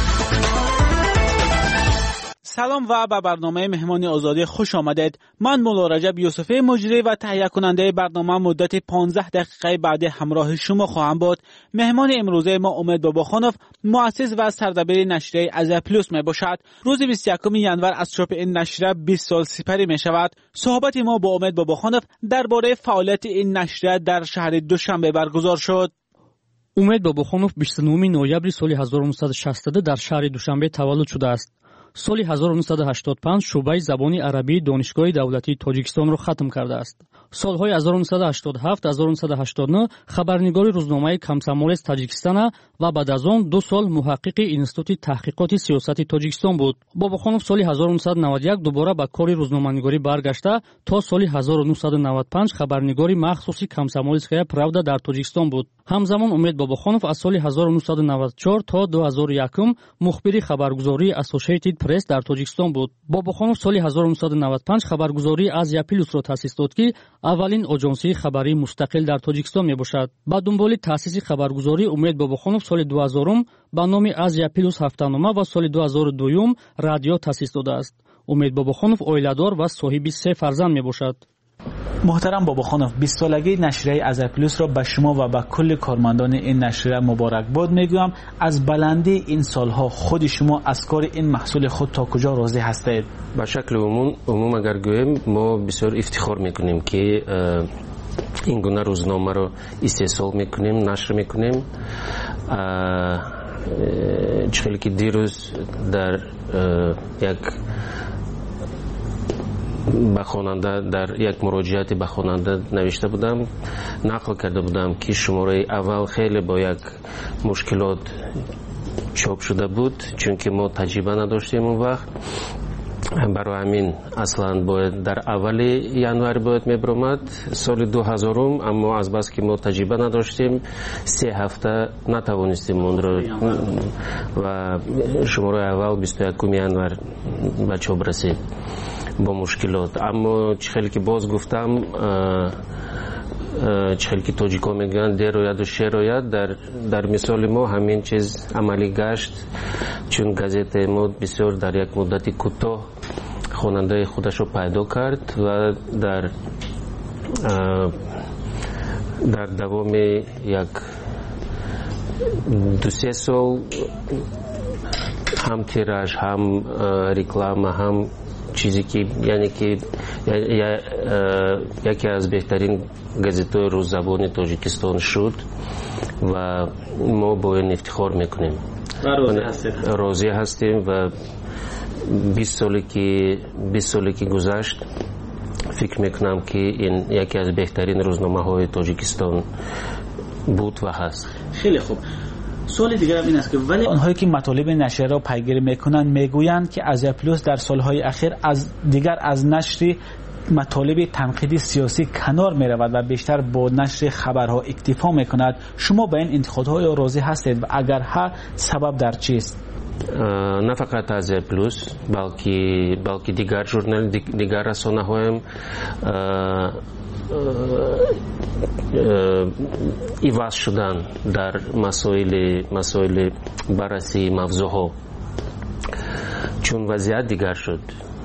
سلام و به برنامه مهمانی آزادی خوش آمدید. من مولا رجب یوسفی مجری و تهیه کننده برنامه مدت پانزده دقیقه بعد همراه شما خواهم بود. مهمان امروزه ما امید باباخانوف، مؤسس و سردبیر نشریه آزیا پلوس می باشد. روز بیست و یکم ژانویه از چاپ این نشریه بیست سال سپری می شود. صحبت ما با امید باباخانوف درباره فعالیت این نشریه در شهر دوشنبه برگزار شد. امید باباخانوف بیست و نهم نوامبر سال هزار و نهصد و شصت در شهر دوشنبه تولد شده است. سال هزار و نهصد و هشتاد و پنج شعبه زبان عربی دانشگاه دولتی تاجیکستان را ختم کرده است. سالهای هزار و نهصد و هشتاد و هفت تا هزار و نهصد و هشتاد و نه خبرنگار روزنامه کمسمول تاجیکستان و بعد از آن دو سال محقق اینستیتوت تحقیقات سیاسی تاجیکستان بود. باباخانوف سال هزار و نهصد و نود و یک دوباره به کار روزنامه‌نگاری برگشته تا سال هزار و نهصد و نود و پنج خبرنگاری مخصوصی کمسمولسکایا правда در تاجیکستان بود. همزمان امید باباخانوف از سال هزار و نهصد و نود و چهار تا دو هزار و یک مخبر خبرگزاری اسوسییتد پرس در تاجیکستان بود. باباخانوف سال هزار و نهصد و نود و پنج خبرگزاری آزیا پلوس را تأسیس داد که اولین آژانسی خبری مستقل در تاجیکستان می باشد. با دنبال تأسیس خبرگزاری امید باباخانوف سال دو هزار با نام آزیا پلوس هفته‌نامه و سال دو هزار و دو رادیو تأسیس داده است. امید باباخانوف عائله‌دار و صاحب سه فرزند می باشد. محترم باباخانوف، بیست سالگی نشریه آزیا پلوس را به شما و به کل کارمندان این نشریه مبارکباد میگویم. از بلندی این سالها خود شما از کار این محصول خود تا کجا راضی هستید؟ به شکل عموم عموم اگر گویم ما بسیار افتخار میکنیم که این گونه روزنامه را استحصال میکنیم، نشر میکنیم. چخیلی که دیروز در یک به خواننده در یک مراجعاتی به خواننده نوشته بودم، نقل کرده بودم که شماره اول خیلی با یک مشکلات چاپ شده بود چون که ما تجربه نداشتیم اون وقت. برای همین اصلا باید در اول ژانویه باید میبرامد سال دو هزار، اما از بس که ما تجربه نداشتیم سه هفته نتوانستیم اون رو و شماره اول بیست و یکم ژانویه به چاپ رسید با مشکلات. اما چخیلی که باز گفتم چخیلی که تاجیکا میگن در روید و شیر روید، در, در مثال ما همین چیز عملی گشت چون گازت ما بسیار در یک مدت کوتاه خواننده خودش رو پیدا کرد و در در دوام یک دو سه سال هم تیراژ هم رکلام هم چیزی که یعنی که یکی از بهترین گازت‌های روززبان تاجیکستان شد و ما با این افتخار میکنیم. راضی هستیم و بیست سالی که بیست سالی که گذشت فکر میکنم که این یکی از بهترین روزنامه‌های تاجیکستان بود و هست. خیلی خوب. سوال دیگر هم این است که ولی آنهایی که مطالب نشریه را پیگیری میکنند میگویند که آزیا پلوس در سالهای اخیر از دیگر از نشر مطالب تنقیدی سیاسی کنار می رود و بیشتر با نشر خبرها اکتفا می کند. شما به این انتقادهای راضی هستید و اگر ها سبب در چیست؟ نه فقط آزیا پلوس بلکه بلکه دیگر ژورنال دیگر رسانه هایم ایواز شدن در مسائل مسائل بررسی موضوعها چون وضعیت دیگر شد،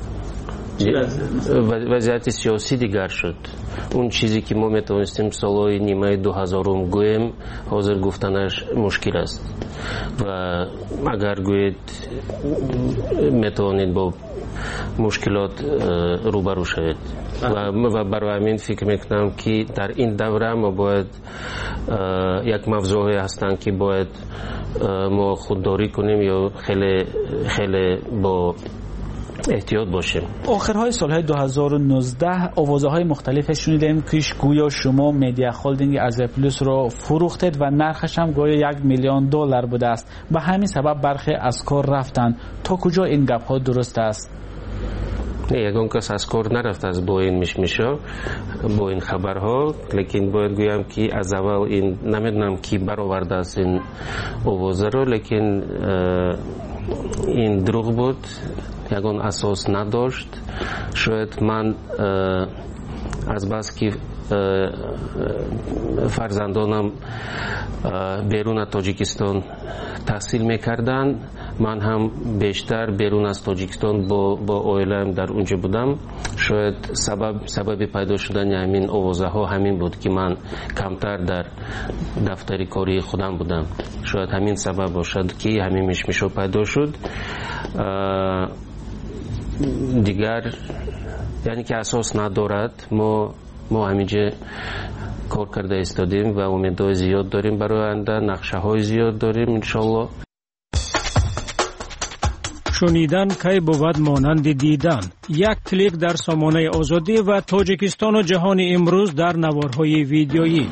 وضعیت سیاسی دیگر شد. اون چیزی که ما میتونستیم سالهای نیمه دو هزارم گویم حاضر گفتنش مشکل است و اگر گوید میتونید با مشکلات روبرو شوید و برای همین فکر میکنم که در این دوره ما باید یک موضوعی هستن که باید ما خودداری کنیم یا خیلی خیلی با احتیاط باشیم. آخرهای سالهای دو هزار و نوزده آوازهای مختلف شنیدیم که گویا شما مدیا هولدینگ از پلوس رو فروختید و نرخش هم گویا یک میلیون دلار بوده است. به همین سبب برخی از کار رفتن. تا کجا این گپ ها درست است؟ یگان کس از کار نرفت از با این مشمشا، با این خبرها، لیکن باید گویم که از اول این نمیدونم کی برآورده است این آوازه رو، لیکن این دروغ بود، یگان اساس نداشت. شاید من از بس که فرزندانم بیرون از تاجیکستان تحصیل میکردن، من هم بیشتر بیرون از تاجیکستان با با اویلم در اونجا بودم. شاید سبب سبب پیدا شدن همین آوازه ها همین بود که من کمتر در دفتر کاری خودم بودم. شاید همین سبب باشد که همین مشمشو پیدا شد. دیگر یعنی که اساس ندارد. ما ما همینجا کار کرده استادیم و امیدهای زیاد داریم برای آینده، نقشه های زیاد داریم انشالله. شنیدن کی بود مانند دیدن. یک کلیک در سامانه آزادی و تاجیکستان و جهان امروز در نوارهای ویدیویی.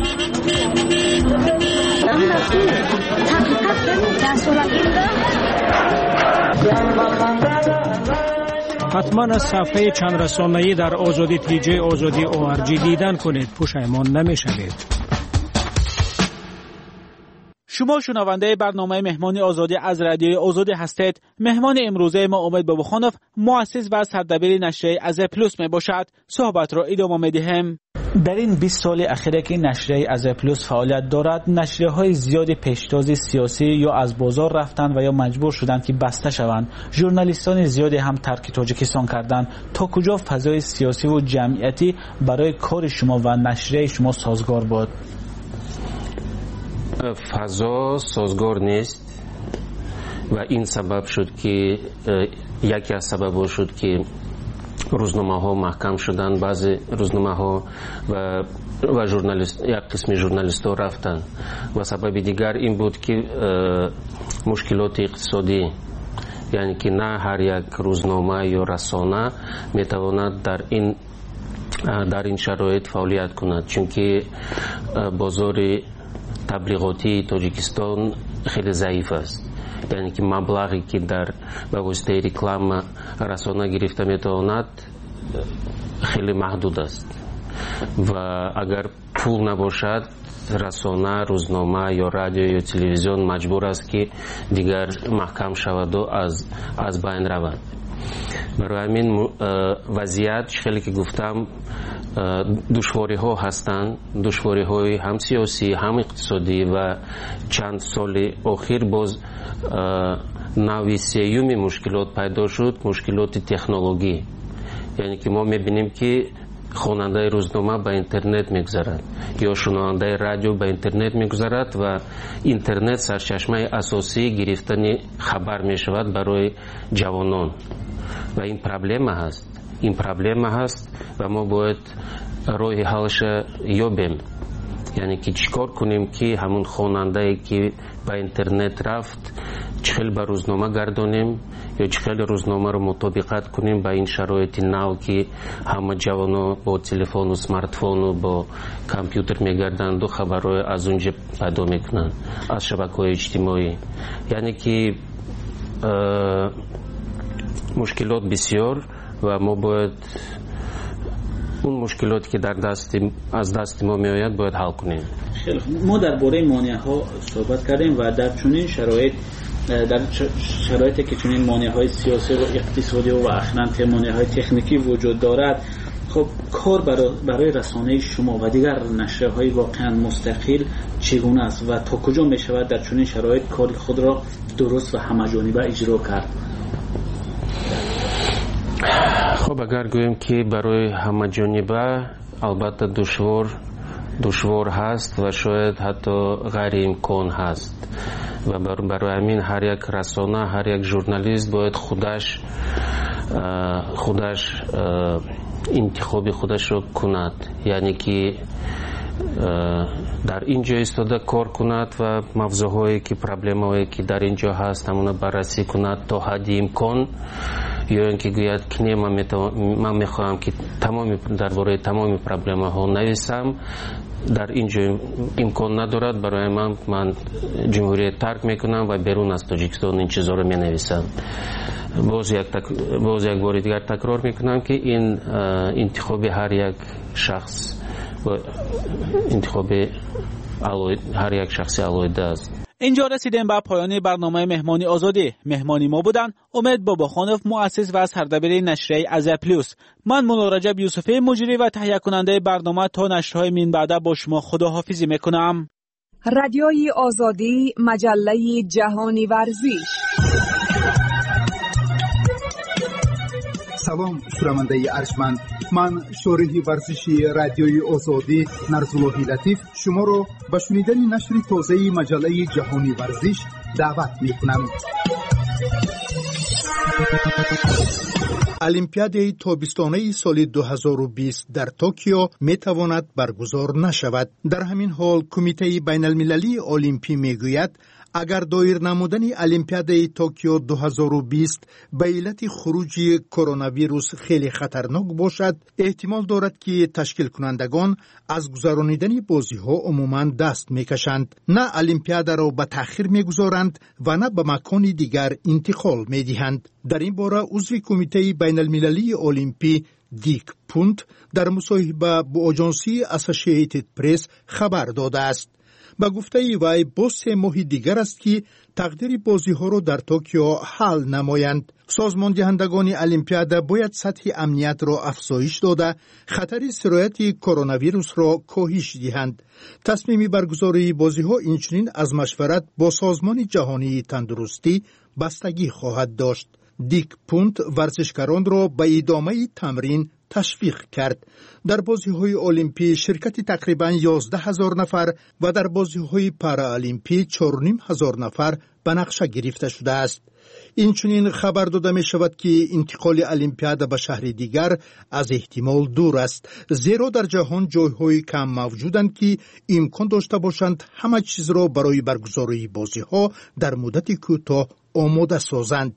حتما از صفحه چند رسانه‌ای در آزادی تیجی آزادی او آر جی دیدن کنید، پشیمان نمی‌شوید. شما شنونده برنامه مهمان آزادی از رادیوی آزادی هستید. مهمان امروزه ما امید بابخانوف، مؤسس و سردبیر نشریه از پلوس می باشد. صحبت را ادامه می‌دهیم. در این بیست سال اخیره که نشریه از پلوس فعالیت دارد، نشریه های زیادی پیشتاز سیاسی یا از بازار رفتند و یا مجبور شدند که بسته شوند. ژورنالیستان زیادی هم ترک تاجیکستان کردند. تا کجا فضای سیاسی و جمعیتی برای کار شما و نشریه شما سازگار بود؟ فضا سازگار نیست و این سبب شد که یکی از سبب شد که روزنامه ها محکم شدن. بعضی روزنامه ها و و ژورنالیست یک قسم ژورنالیست ها رفتن و سبب دیگر این بود که مشکلات اقتصادی، یعنی که نه هر یک روزنامه یا رسانه میتواند در این در این شرایط فعالیت کند، چون که بازار تبلیغاتی تاجیکستان خیلی ضعیف است. یعنی که مبلغی که در به واسطه رکلام رسانه گرفته میتواند خیلی محدود است و اگر پول نباشد رسانه، روزنامه یا رادیو یا تلویزیون مجبور است که دیگر محکم شود و از از بین رود. برای همین وضعیت خیلی که گفتم دشواری ها هستند، دشواری های هم سیاسی هم اقتصادی و چند سال اخیر باز نوع سیومی مشکلات پیدا شد، مشکلات تکنولوژی. یعنی که ما میبینیم که خواننده روزنامه به اینترنت میگذرد یا شنونده رادیو به اینترنت میگذرد و اینترنت سرچشمه اساسی گرفتن خبر میشود برای جوانان و این پرابلم هست. این پرابلم هست و ما باید راه حلش یابیم. یعنی که چیکار کنیم که همون خواننده که به اینترنت رفت چخیل به روزنامه گردانیم یا چخیل روزنامه رو مطابقت کنیم به این شرایط نو که همه جوانا با تلفن و سمارت فون و با کامپیوتر میگردند و خبرهای از اونجا پیدا میکنند از شبکه‌های اجتماعی. یعنی که مشکلات بسیار و ما باید اون مشکلاتی که در دست از دست ما می آید باید حل کنیم. خیلی ما درباره مانع ها صحبت کردیم و در چنین شرایط در شرایطی که چنین مانع های سیاسی و اقتصادی و اخلاقی مانع های تکنیکی وجود دارد، خب کار برای, برای رسانه شما و دیگر نشریه های واقعا مستقل چگونه است و تا کجا می شود در چنین شرایط کار خود را درست و همه‌جانبه اجرا کرد؟ خب اگر گویم که برای همه جانبه البته دشوار دشوار هست و شاید حتی غیر امکان هست و برای همین هر یک رسانه، هر یک ژورنالیست باید خودش خودش انتخاب خودش رو کند. یعنی که در اینجا ایستاده کار کند و موضوعهایی که پرابلم‌هایی که در اینجا هست همون بررسی کند تا حد امکان. یا اینکه گوید که من من میخواهم که تمام درباره تمام پروبلم ها نویسم، در اینجا امکان ندارد. برای من من جمهوریت ترک میکنم و بیرون از تاجیکستان این چیزا رو می نویسم. باز یک تک... باز یک بار دیگر تکرار میکنم که این انتخاب هر یک شخص و انتخاب علوید... هر یک شخصی علایده است. اینجا رسیدیم به پایان برنامه مهمانی آزادی. مهمانی ما بودن امید باباخانov، مؤسس و سردبیر نشریه ازا پلوس. من مولا رجب یوسفی، مجری و تهیه کننده برنامه. تا نشرهای من بعد با شما خداحافظی میکنم. رادیوی آزادی، مجله جهانی ورزش. سلام شنونده ارجمند، من شارح ورزشی رادیوی آزادی نرزاللهی لطیف شما را به شنیدن نشر تازه مجله جهانی ورزش دعوت میکنم. المپیاد تابستانه سال دو هزار و بیست در توکیو می تواند برگزار نشود. در همین حال کمیته بین المللی المپی می گوید اگر دایر نمودن المپیاد توکیو دو هزار و بیست به علت خروج کرونا ویروس خیلی خطرناک باشد، احتمال دارد که تشکیل کنندگان از گذرانیدن بازی ها عموما دست میکشند. نه المپیاد را به تأخیر میگذارند و نه به مکان دیگر انتقال میدهند. در این باره عضو کمیته بین المللی المپی دیک پونت در مصاحبه با آژانسی اسوسییتد پرس خبر داده است. با گفته وی با سه ماه دیگر است که تقدیر بازی ها را در توکیو حل نمایند. سازمان دهندگان المپیاد باید سطح امنیت را افزایش داده خطر سرایت کرونا ویروس را کاهش دهند. تصمیم برگزاری بازی ها اینچنین از مشورت با سازمان جهانی تندرستی بستگی خواهد داشت. دیک پونت ورزشکاران را به ادامه تمرین تشویق کرد. در بازی‌های المپی شرکت تقریباً یازده هزار نفر و در بازی‌های پارالمپی چهار و نیم هزار نفر به نقشه گرفته شده است. اینچنین خبر داده می شود که انتقال المپیاد به شهر دیگر از احتمال دور است، زیرا در جهان جای‌های کم موجودند که امکان داشته باشند همه چیز را برای برگزاری بازی‌ها در مدت کوتاه آماده سازند.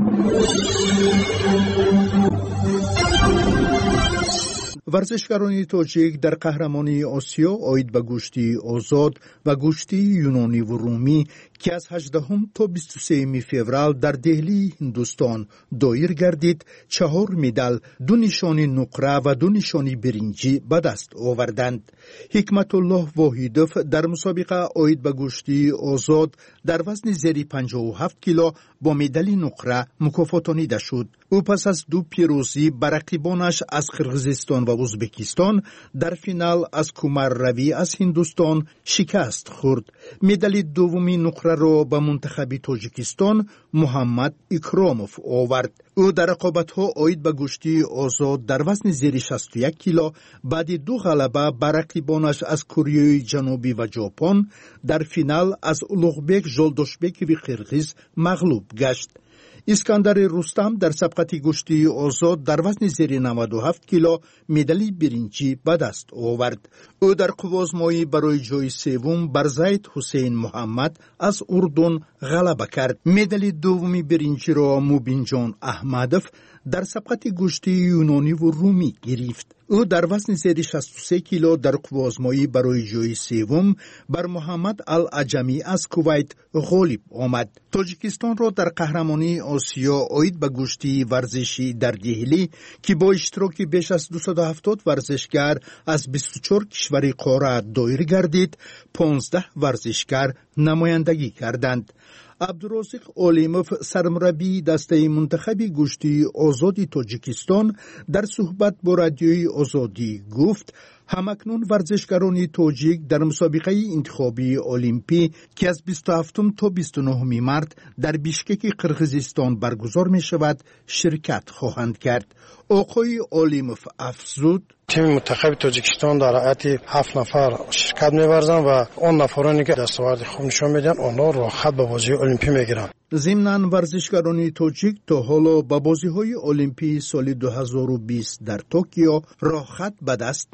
ورزشکاران تاجیک در قهرمانی آسیا آید به گشتی آزاد و گشتی یونانی و رومی که از هجدهم تا بیست و سوم فوریه در دهلی هندوستان دایر گردید، چهار مدال، دو نشانی نقره و دو نشانی برنجی به دست آوردند. حکمت الله واحدوف در مسابقه آید به گشتی آزاد در وزن زیر پنجاه و هفت کیلو با مدال نقره مکافاتانیده شد. او پس از دو پیروزی بر رقیبانش از قرقیزستان و ازبکستان در فینال از کومار روی از هندوستان شکست خورد. مدال دومی نقره را به منتخب تاجیکستان محمد اکراموف آورد. او در رقابت‌ها آید به گشتی آزاد در وزن زیر شصت و یک کیلو بعد دو غلبه بر رقیبانش از کره جنوبی و ژاپن در فینال از اولوغبک ژولدوشبک قرقیز مغلوب گشت. اسکندر رستم در سبقت گشتی آزاد در وزن زیر نود و هفت کیلو مدال برنجی به دست آورد. او در قوازمایی برای جای سوم بر زید حسین محمد از اردن غلبه کرد. مدال دومی برنجی را موبین جان احمدوف در سبقت گشتی یونانی و رومی گرفت. او در وزن زیر شصت و سه کیلو در قوازمایی برای جای سوم بر محمد العجمی از کویت غالب آمد. تاجیکستان را در قهرمانی آسیا آید به گشتی ورزشی در دهلی که با اشتراک بیش از دویست و هفتاد ورزشکار از بیست و چهار کشور قاره دایر گردید، پانزده ورزشکار نمایندگی کردند. عبدالرازق علیموف سرمربی دسته منتخب گشتی آزادی تاجیکستان در صحبت با رادیوی آزادی گفت همکنون ورزشکاران تاجیک در مسابقه انتخابی المپی که از بیست و هفتم تا بیست و نهم مارس در بیشکک قرقیزستان برگزار می شود شرکت خواهند کرد. آقای علیموف افزود تیم منتخب تاجیکستان در هیئت هفت نفر شرکت می‌ورزند و اون نفرانی که دستاورد خوب نشان میدن آنها راحت به بازی المپی میگیرند. ضمناً ورزشکاران تاجیک تا حالا به بازی‌های المپی سال دو هزار و بیست در توکیو راحت به دست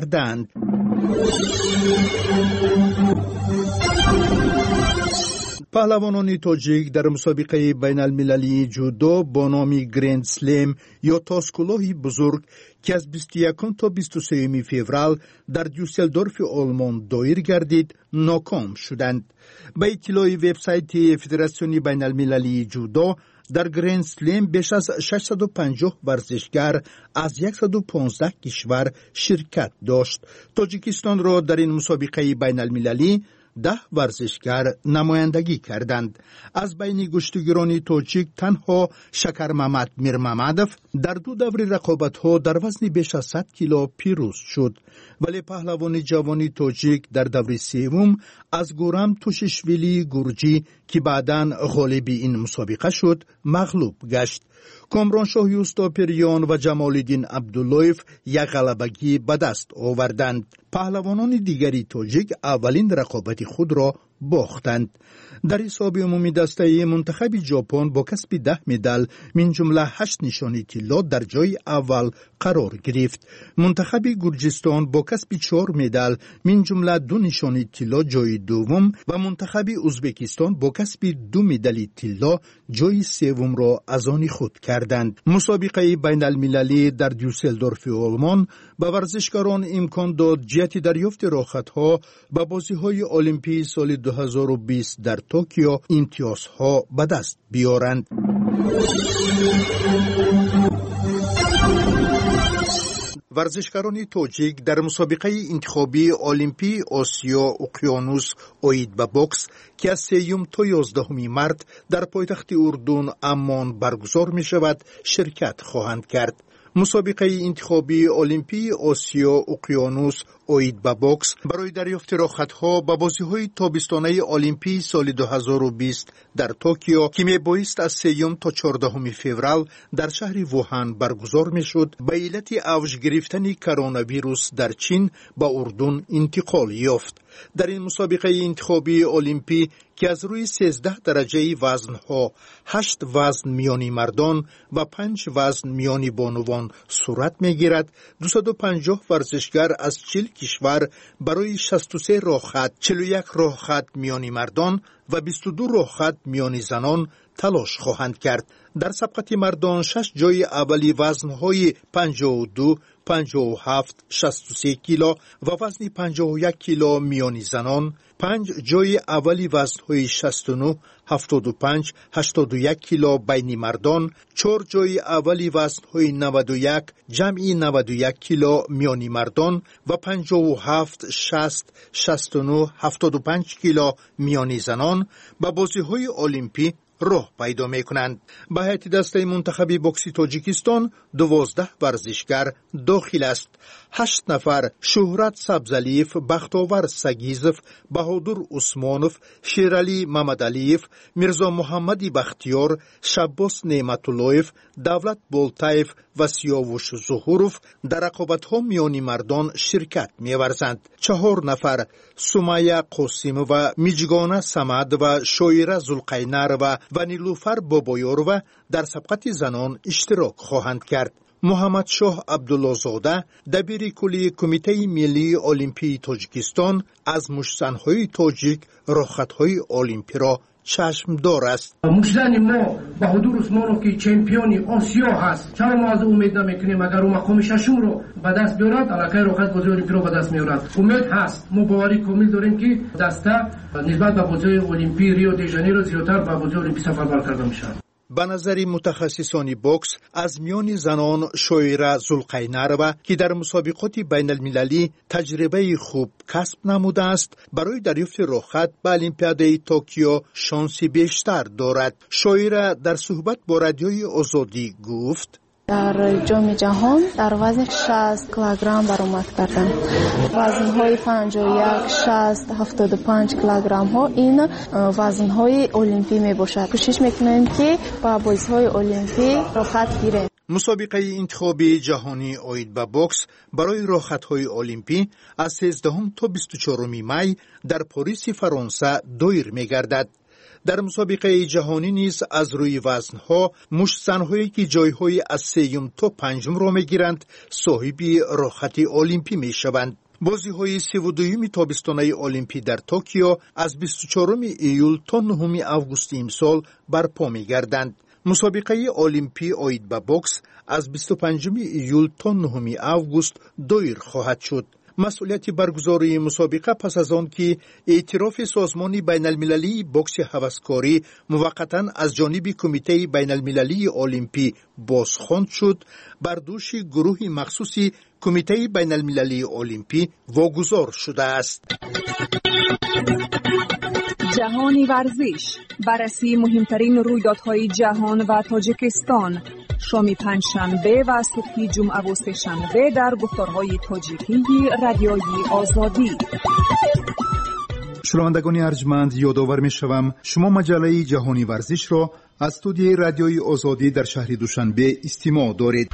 نآوردند. پهلوانان تاجیک در مسابقه بین المللی جودو با نام گرند سلم یا تاسکلوهی بزرگ که از بیست و یکم تا بیست و سوم فوریه در دیوسلدورف آلمان دایر گردید ناکام شدند. به اطلاع وبسایت فدراسیون بین المللی جودو در گرند سلم بیش از ششصد و پنجاه ورزشگر از صد و پانزده کشور شرکت داشت. تاجیکستان را در این مسابقه بین المللی ده ورزشگر نمایندگی کردند. از بین گشتگیران تاجیک تنها شکر محمد میر محمدов در دو دور رقابت‌ها در وزن بیش از صد کیلو پیروز شد، ولی پهلوان جوانی تاجیک در دور سوم از گورم توشیشویلی گورجی که بعداً غالب این مسابقه شد مغلوب گشت. کامران شاه یوستاپریان و جمال الدین عبداللهیف یک غلبگی به دست آوردند. پهلوانان دیگری تاجیک اولین رقابت خود را باختند. در حساب عمومی دسته منتخب ژاپن با کسب ده مدال من جمله هشت نشانی طلا در جای اول قرار گرفت. منتخب گرجستان با کسب چهار مدال من جمله دو نشانی طلا جای دوم و منتخب ازبکستان با کسب دو مدال طلا جای سوم را از آن خود کردند. مسابقه بین المللی در دیوسلدورف آلمان به ورزشکاران امکان داد جهت دریافت راحت‌ها به بازی‌های المپیک سال دو هزار و بیست در توکیو امتیازها به دست بیارند. ورزشکاران تاجیک در مسابقه انتخابی المپیک آسیا اقیانوس اوید به بوکس که از سیوم تا یازدهم مارس در پایتخت اردن عمان برگزار می شود شرکت خواهند کرد. مسابقه انتخابی المپیک آسیا اقیانوس اوید به بوکس برای دریافت راحت‌ها به بازی‌های تابستانه المپیک سال دو هزار و بیست در توکیو که میبایست از سیوم تا چهاردهم فوریه در شهر ووهان برگزار میشد، به علت اوج گرفتن کرونا ویروس در چین به اردن انتقال یافت. در این مسابقه انتخابی المپیک که از روی سیزده درجه وزنها، هشت وزن میانی مردان و پنج وزن میانی بانوان صورت میگیرد، دویست و پنجاه ورزشگر از چهل کشور برای شصت و سه راه خط، چهل و یک راه خط میانی مردان و بیست و دو راه خط میانی زنان تلاش خواهند کرد. در سبقت مردان شش جای اولی وزنهای پنجاه و دو، پنجاه و هفت، شصت و سه کیلو و وزن پنجاه و یک کیلو میانی زنان، پنج جای اولی وزنهای شصت و نه، هفتاد و پنج، هشتاد و یک کیلو بین مردان، چهار جای اولی وزنهای نود و یک، جمعی نود و یک کیلو میانی مردان و پنجاه و هفت، شصت، شصت و نه، هفتاد و پنج کیلو میانی زنان به بازی‌های المپیک راه پیدا می کنند. به هیئت دسته منتخب بوکسی تاجیکستان دوازده ورزشگر داخل است. هشت نفر شهرت سبزعلیف، بختاور سگیزف، بهادر عثمانوف، شیرعلی محمدعلیف، میرزا محمدی بختیار، شباس نعمتاللهیف، دولت بولتایف و سیاوش ظهوروف در رقابت‌ها میانی مردان شرکت می‌ورزند. چهار نفر سمیه قاسم و میجگانه صمد و شایره زلقینر و و نیلوفر بابایارو در سبقت زنان اشتراک خواهند کرد. محمد شاه عبدالله زاده دبیر کلی کمیته ملی المپیک تاجیکستان از مشت‌زن‌های تاجیک راحت‌های المپیک را چشم دار است. مشت‌زن ما بهادر عثمانوف که چمپیون آسیا هست، چرا ما از او امید نمیکنیم اگر او مقام ششم رو به دست بیارد، علاقه راحت بازی المپیک رو به دست میارد. امید هست، ما باوری کامل داریم که دسته نسبت به بازی المپیک ریو دی ژانیرو زیاتر به بازی المپیک سفر کرده میشه. به نظر متخصصان بوکس از میان زنان شایره زلقینروا که در مسابقات بین المللی تجربه خوب کسب نموده است، برای دریافت راحت به المپیاد توکیو شانسی بیشتر دارد. شایره در صحبت با رادیوی آزادی گفت: در جام جهان در وزن شصت کیلوگرم برآمد کردم. وزن‌های پنجاه و یک، شصت، هفتاد و پنج کیلوگرم ها این وزن‌های المپیک میباشد. کوشش میکنیم که با بازی‌های المپیک راحت گیریم. مسابقه انتخابی جهانی اوید به بوکس برای راحت‌های المپیک از سیزدهم تا بیست و چهارم می در پاریس فرانسه دایر می‌گردد. در مسابقه جهانی نیز از روی وزنها مشت‌زن‌هایی که جایهای از سیوم تا پنجم را می‌گیرند صاحب راحت المپیک می‌شوند. بازی‌های سی و دوم تابستانه المپی در توکیو از بیست و چهارم ایول تا نهم آگوست امسال برپا می‌گردند. مسابقه المپی آید به بوکس از بیست و پنجم ایول تا نهم آگوست دایر خواهد شد. مسئولیت برگزاری مسابقه پس از آن که اعتراف سازمان بین المللی بوکس هوسکاری موقتا از جانب کمیته بین المللی المپی بازخواند شد، بر دوش گروه مخصوصی کمیته بین المللی المپی واگذار شده است. جهانی ورزش، بررسی مهمترین رویدادهای جهان و تاجیکستان، شام پنجشنبه و صبح جمعه و سه‌شنبه در گفتارهای تاجیکی رادیوی آزادی. شنوندگان ارجمند، یادآور می‌شوم شما مجله جهانی ورزش را از استودیوی رادیوی آزادی در شهر دوشنبه استماع دارید.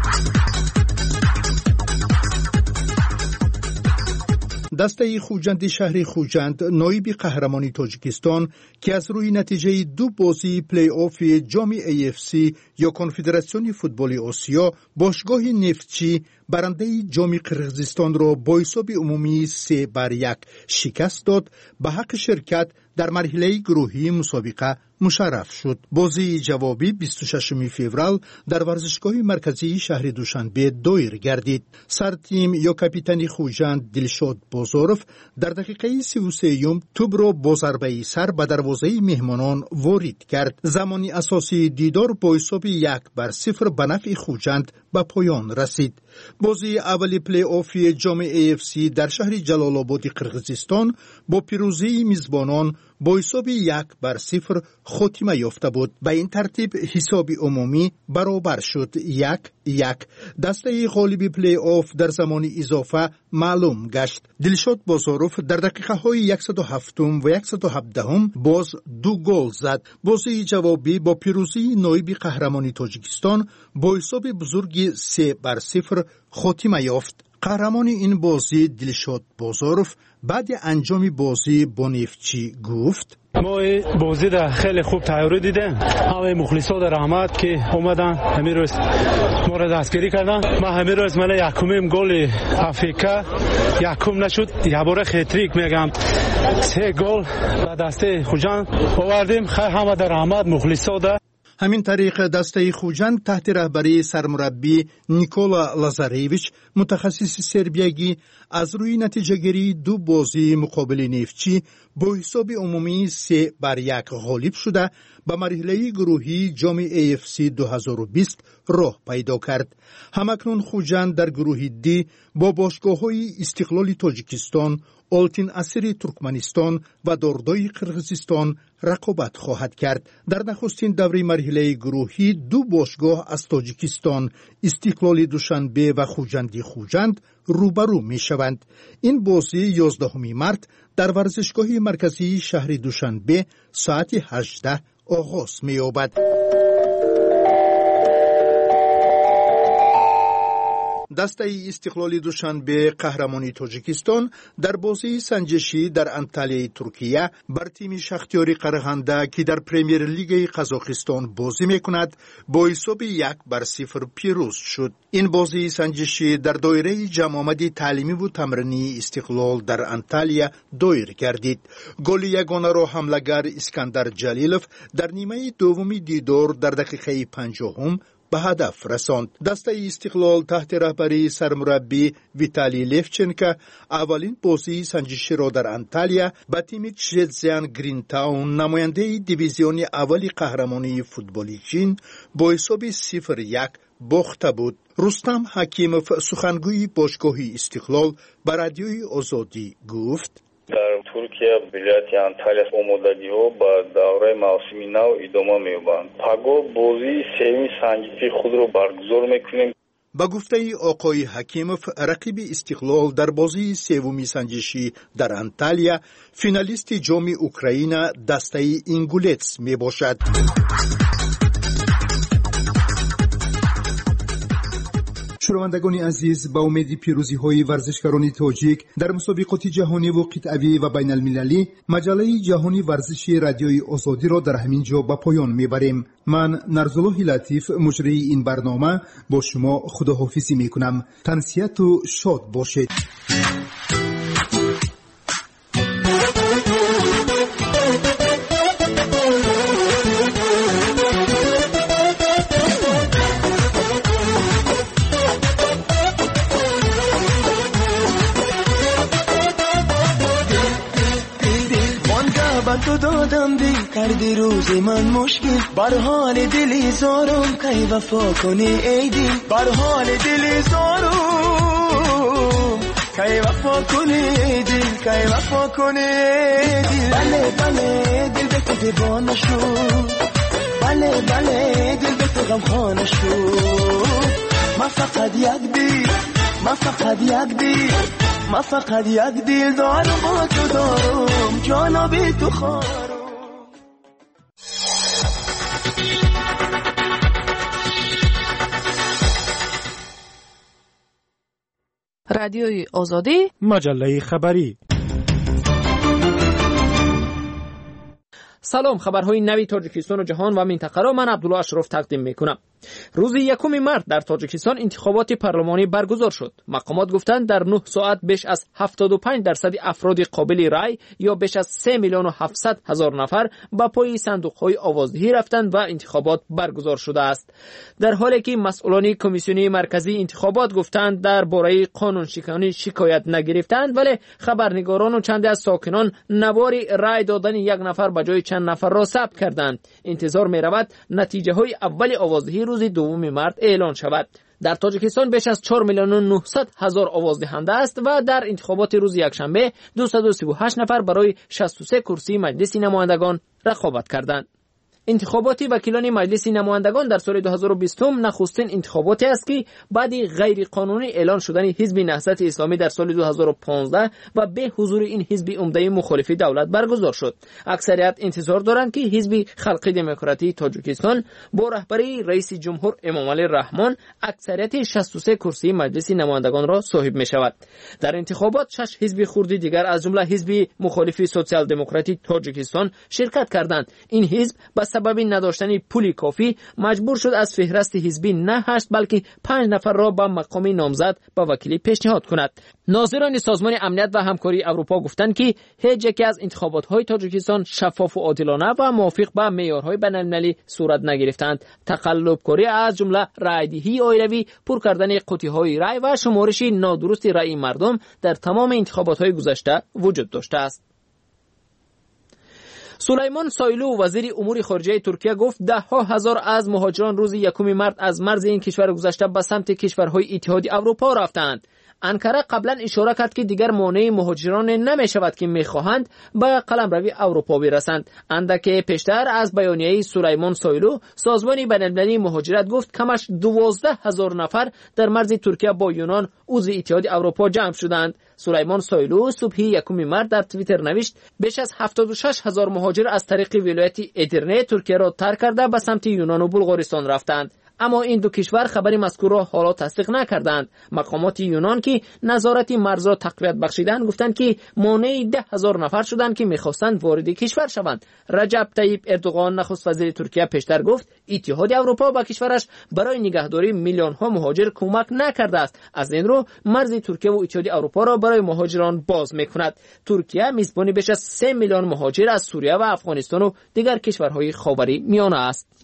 دسته خوجند شهر خوجند نایب قهرمانی تاجیکستان که از روی نتیجه دو بازی پلی آف جام ای اف سی یا کنفدراسیون فوتبال آسیا باشگاه نفتچی برنده جام قرقیزستان را با حساب عمومی سه بر یک شکست داد، به حق شرکت در مرحله گروهی مسابقه مشرف شد. بازی جوابی بیست و ششم فوریه در ورزشگاه مرکزی شهر دوشنبه دایر گردید. سرتیم یا کاپیتان خوجند دلشاد بازارف در دقیقه سی و سه توپ را با ضربه سر به دروازه مهمانان وارد کرد. زمانی اساسی دیدار با حساب یک بر صفر به نفع خوجند به پایان رسید. بازی اولی پلی آف جام ای اف سی در شهر جلال آباد قرقیزستان با پیروزی میزبانان با حساب یک بر صفر خاتمه یافته بود. به این ترتیب حساب عمومی برابر شد، یک یک. دسته غالب پلی آف در زمان اضافه معلوم گشت. دلشاد بازاروف در دقیقه های صد و هفت و صد و هفده باز دو گل زد. بازی جوابی با پیروزی نایب قهرمانی تاجیکستان با حساب بزرگ سه بر صفر خاتمه یافت. قهرمان این بازی دلشاد بازاروف بعد انجام بازی با نفتچی گفت: ما بازی را خیلی خوب تیاری دیدیم. همه مخلصان رحمت که اومدن همین روز ما را دستگیری کردن. ما همین روز من یکمین گل افریقا یکم نشد، یه بار هتریک میگم، سه گل به دسته خوجند آوردیم. خیلی همه در رحمت مخلصان ده. همین طریق دسته خوجند تحت رهبری سرمربی نیکولا لازارویچ متخصص سربیایی از روی نتیجه گیری دو بازی مقابل نفتچی با حساب عمومی سه بر یک غالب شده به مرحله گروهی جام ای اف سی دو هزار و بیست راه پیدا کرد. همکنون خوجند در گروه دی با باشگاه‌های استقلال تاجیکستان، آلتین اسیر ترکمنستان و داردای قرقیزستان رقابت خواهد کرد. در نخستین دوره مرحله گروهی دو باشگاه از تاجیکستان، استقلال دوشنبه و خوجندی خوجند روبرو می شوند. این بازی یازدهم مارس در ورزشگاه مرکزی شهر دوشنبه ساعت هجده آغاز می یابد. دسته استقلال دوشنبه قهرمانی تاجیکستان در بازی سنجشی در انطالیه ترکیه بر تیم شختیار قرغنده که در پرمیر لیگ قزاقستان بازی میکند با حساب یک بر صفر پیروز شد. این بازی سنجشی در دایره جمع تعلیمی و تمرینی استقلال در انطالیه دایر گردید. گل یگانه را حمله‌گر اسکندر جلیلوف در نیمه دوم دیدار در دقیقه پنجاهم به هدف رساند. دسته استقلال تحت رهبری سرمربی ویتالی لفچنکو اولین بازی سنجشی را در انطالیه با تیم چزیان گرین تاون نماینده دیویزیون اولی قهرمانی فوتبالی چین با حساب صفر یک باخته بود. رستم حکیموف سخنگوی باشگاه استقلال به رادیوی آزادی گفت: در ترکیه ولایت انطالیا آمادگی‌ها با دوره موسمی نو ادامه می‌یابند. پگاه بازی سوم سنجشی خود را برگزار می‌کنیم. با گفته آقای حکیموف رقیب استقلال در بازی سوم سنجشی در انطالیا فینالیست جام اوکراین دسته اینگولتس میباشد. شنوندگان عزیز، با امید پیروزی های ورزشکاران تاجیک در مسابقات جهانی و قطعی و بین المللی، مجله جهانی ورزشی رادیوی آزادی را در همین جا به پایان میبریم. من نرزالله لطیف مجری این برنامه با شما خداحافظی میکنم. تنسیت و شاد باشید. تو دادم دی کردی روز من مشکل بر حال دلی زارم کی وفا کنی ای دل بر حال دلی زارم کی وفا کنی ای دل کی وفا کنی ای دل بله بله دل به تو دیوانه شد بله بله دل به تو غمخانه شد ما فقط یک دل ما فقط یک دل ما فقط یک دل دارم با تو دارم جانا بی تو خارم. رادیوی آزادی، مجله خبری. سلام، خبرهای نوی تاجیکستان و جهان و منطقه را من عبدالله اشرف تقدیم میکنم. روز یکم مارس در تاجیکستان انتخابات پارلمانی برگزار شد. مقامات گفتند در نه ساعت بیش از هفتاد و پنج درصد افراد قابل رای یا بیش از سه میلیون و هفتصد هزار نفر به پای صندوق‌های آوازدهی رفتند و انتخابات برگزار شده است. در حالی که مسئولان کمیسیون مرکزی انتخابات گفتند درباره قانون شکنی شکایت نگرفتند، ولی خبرنگاران و چند از ساکنان نوار رای دادن یک نفر به جای چند نفر را ثبت کردند. انتظار می‌رود نتیجه های اول آوازدهی روز دوم مارس اعلان شود. در تاجیکستان بیش از چهار میلیون و نهصد هزار آوازدهنده است و در انتخابات روز یکشنبه دویست و سی و هشت نفر برای شصت و سه کرسی مجلس نمایندگان رقابت کردند. انتخابات وکیلان مجلس نمایندگان در سال دو هزار و بیست نخستین انتخاباتی است که بعد غیر قانونی اعلان شدن حزب نهضت اسلامی در سال دو هزار و پانزده و به حضور این حزب عمده مخالف دولت برگزار شد. اکثریت انتظار دارند که حزب خلق دموکراتی تاجیکستان با رهبری رئیس جمهور امامعلی رحمان اکثریت شصت و سه کرسی مجلس نمایندگان را صاحب می شود. در انتخابات شش حزب خردی دیگر از جمله حزب مخالف سوسیال دموکراتی تاجیکستان شرکت کردند. این حزب با سبب نداشتن پولی کافی مجبور شد از فهرست حزبی نه هشت بلکه پنج نفر را به مقام نامزد به وکیلی پیشنهاد کند. ناظران سازمان امنیت و همکاری اروپا گفتند که هیچ یکی از انتخابات‌های تاجیکستان شفاف و عادلانه و موافق با معیارهای بین‌المللی صورت نگرفتند. تقلب‌کاری از جمله رایدهی عایلوی، پر کردن قوطی‌های رای و شمارش نادرست رای مردم در تمام انتخابات‌های گذشته وجود داشته است. سلیمان سویلو وزیر امور خارجه ترکیه گفت ده ها هزار از مهاجران روز یکم مارس از مرز این کشور گذشته به سمت کشورهای اتحادیه اروپا رفتند. انکره قبلا اشاره کرد که دیگر مانع مهاجران نمی شود که می خواهند به قلمروی اروپا برسند. اندک پیشتر از بیانیه سلیمان سویلو سازمان بین‌المللی مهاجرت گفت کمش دوازده هزار نفر در مرز ترکیه با یونان عضو اتحادیه اروپا جمع شدند. سلیمان سویلو صبح یکم مارس در توییتر نوشت بیش از هفتاد و شش هزار مهاجر از طریق ولایت ادرنه ترکیه را ترک کرده به سمت یونان و بلغارستان رفتند. اما این دو کشور خبری مذکور را حالا تصدیق نکردند. مقامات یونان که نظارت مرز را تقویت بخشیدند گفتند که مانع ده هزار نفر شدند که می‌خواستند وارد کشور شوند. رجب طیب اردوغان نخست وزیر ترکیه پیشتر گفت اتحاد اروپا با کشورش برای نگهداری میلیون ها مهاجر کمک نکرده است. از این رو مرز ترکیه و اتحاد اروپا را برای مهاجران باز می‌کند. ترکیه میزبان بیش از سه میلیون مهاجر از سوریه و افغانستان و دیگر کشورهای خاوری میانه است.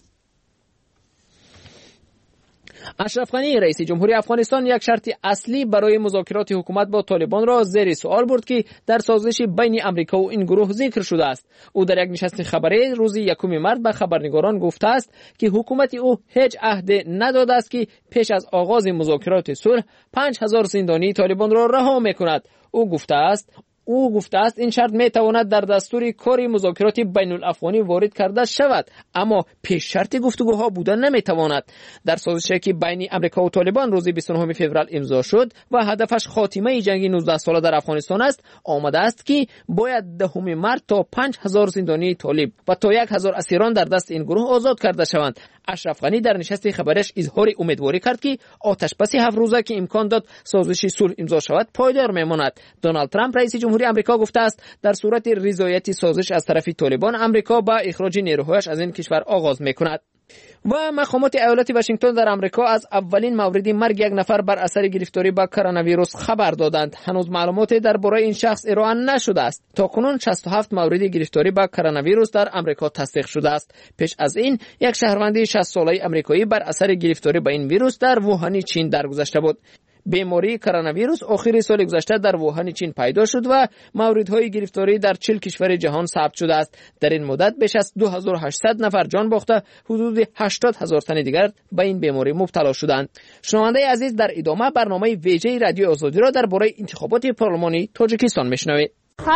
اشرف غنی رئیس جمهوری افغانستان یک شرط اصلی برای مذاکرات حکومت با طالبان را زیر سوال برد که در سازش بین امریکا و این گروه ذکر شده است. او در یک نشست خبری روز یکم مارس به خبرنگاران گفته است که حکومت او هیچ عهد نداده است که پیش از آغاز مذاکرات صلح پنج هزار زندانی طالبان را رها می‌کند. او گفته است او گفته است این شرط می تواند در دستور کاری مذاکرات بین الافغانی وارد کرده شود، اما پیش شرط گفتگوها بودن نمی تواند. در سازشی که بین امریکا و طالبان روز بیست و نهم فوریه امضا شد و هدفش خاتمه جنگ نوزده ساله در افغانستان است، آمده است که باید دهم مارس تا پنج هزار زندانی طالب و تا یک هزار اسیران در دست این گروه آزاد کرده شوند. اشرف غنی در نشست خبریش اظهار امیدواری کرد که آتشبس هفت روزه که امکان داد سازش صلح امضا شود پایدار میماند. دونالد ترامپ رئیس جمهوری آمریکا گفته است در صورت رضایت سازش از طرف طالبان آمریکا با اخراج نیروهایش از این کشور آغاز میکند. و مقامات ایالت واشنگتن در آمریکا از اولین مورد مرگ یک نفر بر اثر گرفتاری با کرونا ویروس خبر دادند. هنوز معلوماتی درباره این شخص ارائه نشده است. تاکنون شصت و هفت مورد گرفتاری با کرونا ویروس در آمریکا تصدیق شده است. پیش از این یک شهروند شصت ساله آمریکایی بر اثر گرفتاری با این ویروس در ووهان چین درگذشته بود. بیماری کرونا ویروس آخر سال گذشته در ووهان چین پیدا شد و موردهای گرفتاری در چهل کشور جهان ثبت شده است. در این مدت بیش از دو هزار و هشتصد نفر جان باخته، حدود هشتاد هزار تن دیگر به این بیماری مبتلا شدند. شنونده عزیز، در ادامه برنامه ویژه رادیو آزادی را درباره انتخابات پارلمانی تاجیکستان میشنوید.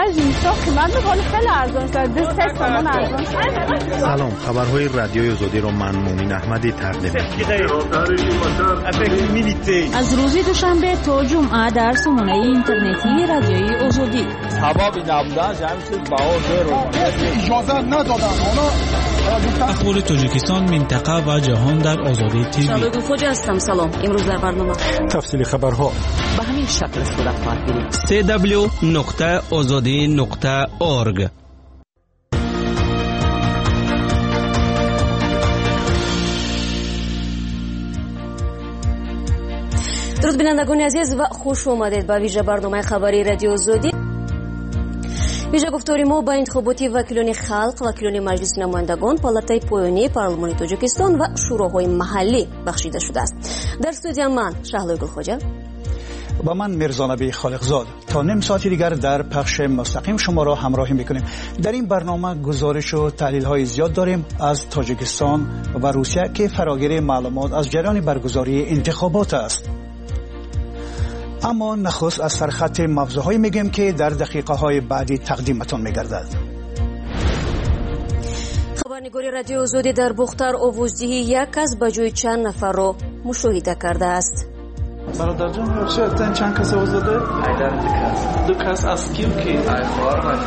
سلام، خبرهای رادیوی آزادی را من مومن احمدی تقدیم می‌کنم. از روز دوشنبه تا جمعه در سامانه اینترنتی رادیوی آزادی. اخبار تاجیکستان، منطقه و جهان در آزادی تیوی. شبه گفوجه هستم. سلام. امروز در برنامه تفصیل خبرها به همین شکل صورت خواهد گرفت. سی دبلیو نقطه آزادی نقطه اورگ. درود بینندگان عزیز و خوش آمدید به ویژه برنامه خبری رادیو آزادی. ویژه گفتاری ما با انتخابات وکیلان خلق، وکیلان مجلس نمایندگان، پالاتای پایانی پارلمان تاجیکستان و شوراهای محلی بخشیده شده است. در استودیو من شهلا گلخوجه و من میرزانبی خالقزاد تا نیم ساعت دیگر در پخش مستقیم شما را همراهی میکنیم. در این برنامه گزارش و تحلیل های زیاد داریم از تاجیکستان و روسیه که فراگیر معلومات از جریان برگزاری انتخابات است. اما نخست از سرخط موضوعهایی میگیم که در دقیقه های بعدی تقدیمتان میگردد. خبرنگاری رادیو آزادی در بختر آوازدهی یک از بجای چند نفر را مشاهده کرده است. برادر جان چه چند کس آزاده؟ ایدن دو کس. دو کس از کیم که؟ ای خواهر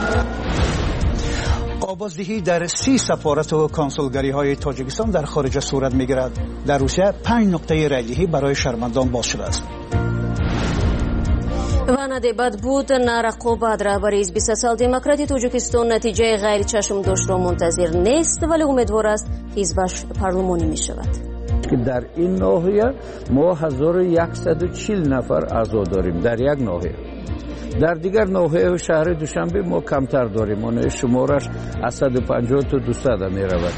آوازدهی در سی سفارت و کنسولگری های تاجیکستان در خارج صورت میگیرد. در روسیه پنج نقطه رایدهی برای شهروندان باز شده است. و ندبت بود نه رقابت رهبر حزب سوسیال دموکراتی تاجیکستان نتیجه غیر چشم داشت را منتظر نیست ولی امیدوار است حزبش پارلمانی می شود. که در این ناحیه ما هزار و صد و چهل نفر اعضا داریم در یک ناحیه. در دیگر ناحیه شهر دوشنبه ما کمتر داریم. اون شمارش از صد و پنجاه تا دویست می رود.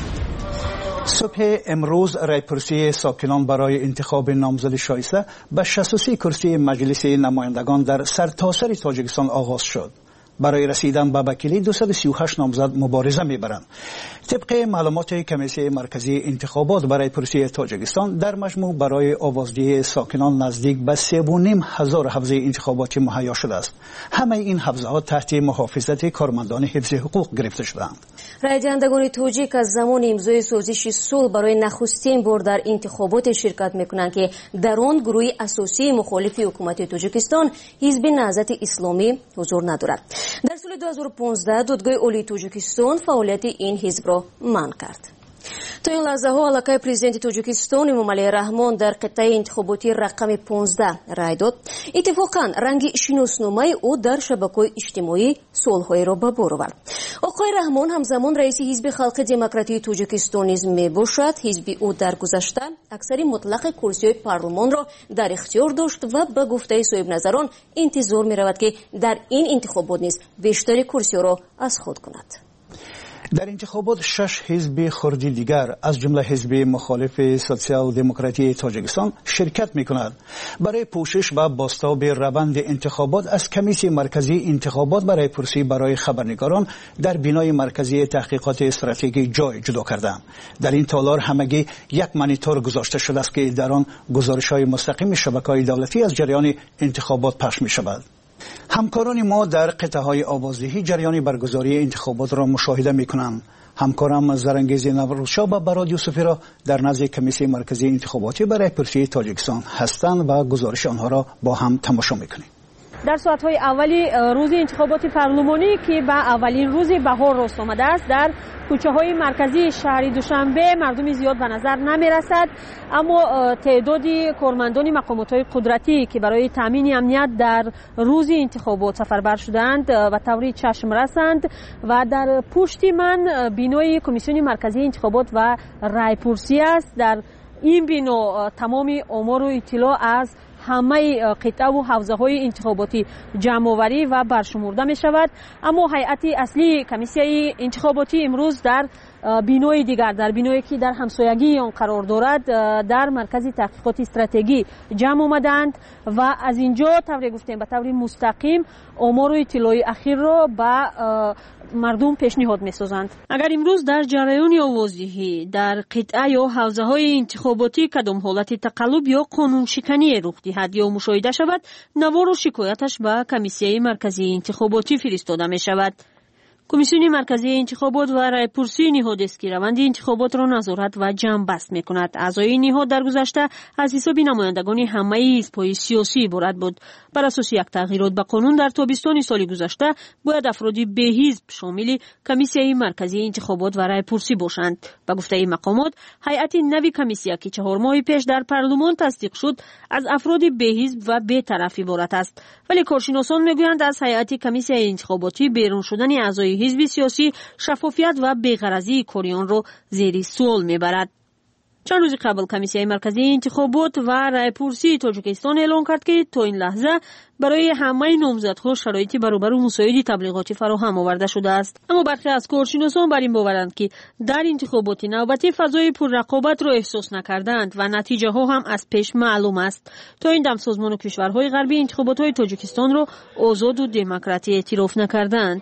صبح امروز رایپرسی ساکنان برای انتخاب نامزد شایسته به شصت و سه کرسی مجلس نمایندگان در سرتاسر تاجیکستان آغاز شد. برای رسیدن به وکیلی دویست و سی و هشت نامزد مبارزه می‌برند. طبق معلومات کمیسیون مرکزی انتخابات برای پرسی تاجیکستان در مجموع برای آوازدهی ساکنان نزدیک به سه و نیم هزار حوزه انتخاباتی مهیا شده است. همه این حوزه‌ها تحت محافظت کارمندان حفظ حقوق گرفته شدند. رای دهندگان تاجیک از زمان امضای سازش صلح برای نخستین بار در انتخابات شرکت می‌کنند که در آن گروه اساسی مخالف حکومت تاجیکستان حزب نهضت اسلامی حضور ندارد. در سال دو هزار و پانزده دادگاه عالی تاجیکستان فعالیت این حزب را منع کرد. تا این لحظه ها علاقه پرزیدنت تاجیکستان امامعلی رحمان در قطعه انتخاباتی رقم پانزده رای داد. اتفاقا رنگ شناسنامه او در شبکه‌های اجتماعی صلح‌های را به بار آورد. آقای رحمان همزمان رئیس حزب خلق دموکراتی تاجیکستان نیز میباشد. حزب او در گذشته اکثر مطلق کرسی‌های پارلمان را در اختیار داشت و به گفته صاحب نظران انتظار می‌رود که در این انتخابات نیز بیشتر کرسی‌ها را از خود کند. در انتخابات شش حزب خردی دیگر از جمله حزب مخالف سوسیال دموکراتی تاجیکستان شرکت می‌کنند. برای پوشش و بازتاب روند انتخابات از کمیسیون مرکزی انتخابات برای پرسی برای خبرنگاران در بینای مرکزی تحقیقات استراتژیک جای جدا کردند. در این تالار همگی یک مانیتور گذاشته شده است که در آن گزارش‌های مستقیم شبکه‌های دولتی از جریان انتخابات پخش می‌شود. همکاران ما در قطعه‌های آوازدهی جریان برگزاری انتخابات را مشاهده می‌کنند. همکارم زرنگیز نوروزشاه و براد یوسفی را در نزد کمیسیون مرکزی انتخاباتی برای پرسی تاجیکستان هستند و گزارش آنها را با هم تماشا می‌کنیم. در ساعت‌های اولی روز انتخابات پارلمانی که به اولین روز بهار راست آمده است، در کوچه‌های مرکزی شهر دوشنبه مردم زیاد به نظر نمی‌رسد، اما تعدادی کارمندان مقامات‌های قدرتی که برای تامین امنیت در روز انتخابات سفربر شدند و طوری چشم رسند و در پشت من بینای کمیسیون مرکزی انتخابات و رایپرسی است. در این بنا تمام آمار و اطلاع از همه قطعه و حوزه های انتخاباتی جمع آوری و برشمرده می شود. اما هیئت اصلی کمیسیون انتخاباتی امروز در بینای دیگر، در بینایی که در همسایگی آن قرار دارد، در مرکز تحقیقات استراتژی جمع آمدند و از اینجا طوری گفتیم به طور مستقیم آمار و اطلاع اخیر را به مردم پیشنهاد می‌سازند. اگر امروز در جریان آوازدهی در قطعه یا حوزه های انتخاباتی کدام حالت تقلب یا قانون شکنی رخ دهد یا مشاهده شود، نوار و شکایتش به کمیسیون مرکزی انتخاباتی فرستاده می شود. کمیسیون مرکزی انتخابات و رایپرسی نهاد است که روند انتخابات را نظارت و جمع بست می کند. اعضای این نهاد در گذشته از حساب نمایندگان همه حزب‌های سیاسی عبارت بود. بر اساس یک تغییرات به قانون در تابستان سال گذشته باید افرادی به حزب شامل کمیسیون مرکزی انتخابات و رایپرسی باشند. به گفته مقامات، هیئت نوی کمیسیون که چهار ماه پیش در پارلمان تصدیق شد از افرادی به حزب و به طرف عبارت است، ولی کارشناسان میگویند از هیئت کمیسیون انتخاباتی بیرون شدن اعضای حزب سیاسی شفافیت و بی‌غرضی کاریان را زیر سوال میبرد. چند روز قبل کمیسیون مرکزی انتخابات و رایپرسی تاجیکستان اعلام کرد که تا این لحظه برای همه نامزدها شرایط برابر و مساعد تبلیغاتی فراهم آورده شده است. اما برخی از کارشناسان بر این باورند که در انتخابات نوبتی فضای پر رقابت را احساس نکردند و نتیجه ها هم از پیش معلوم است. تا این دم سازمان و کشورهای غربی انتخابات های تاجیکستان را آزاد و دموکراتی اعتراف نکردند.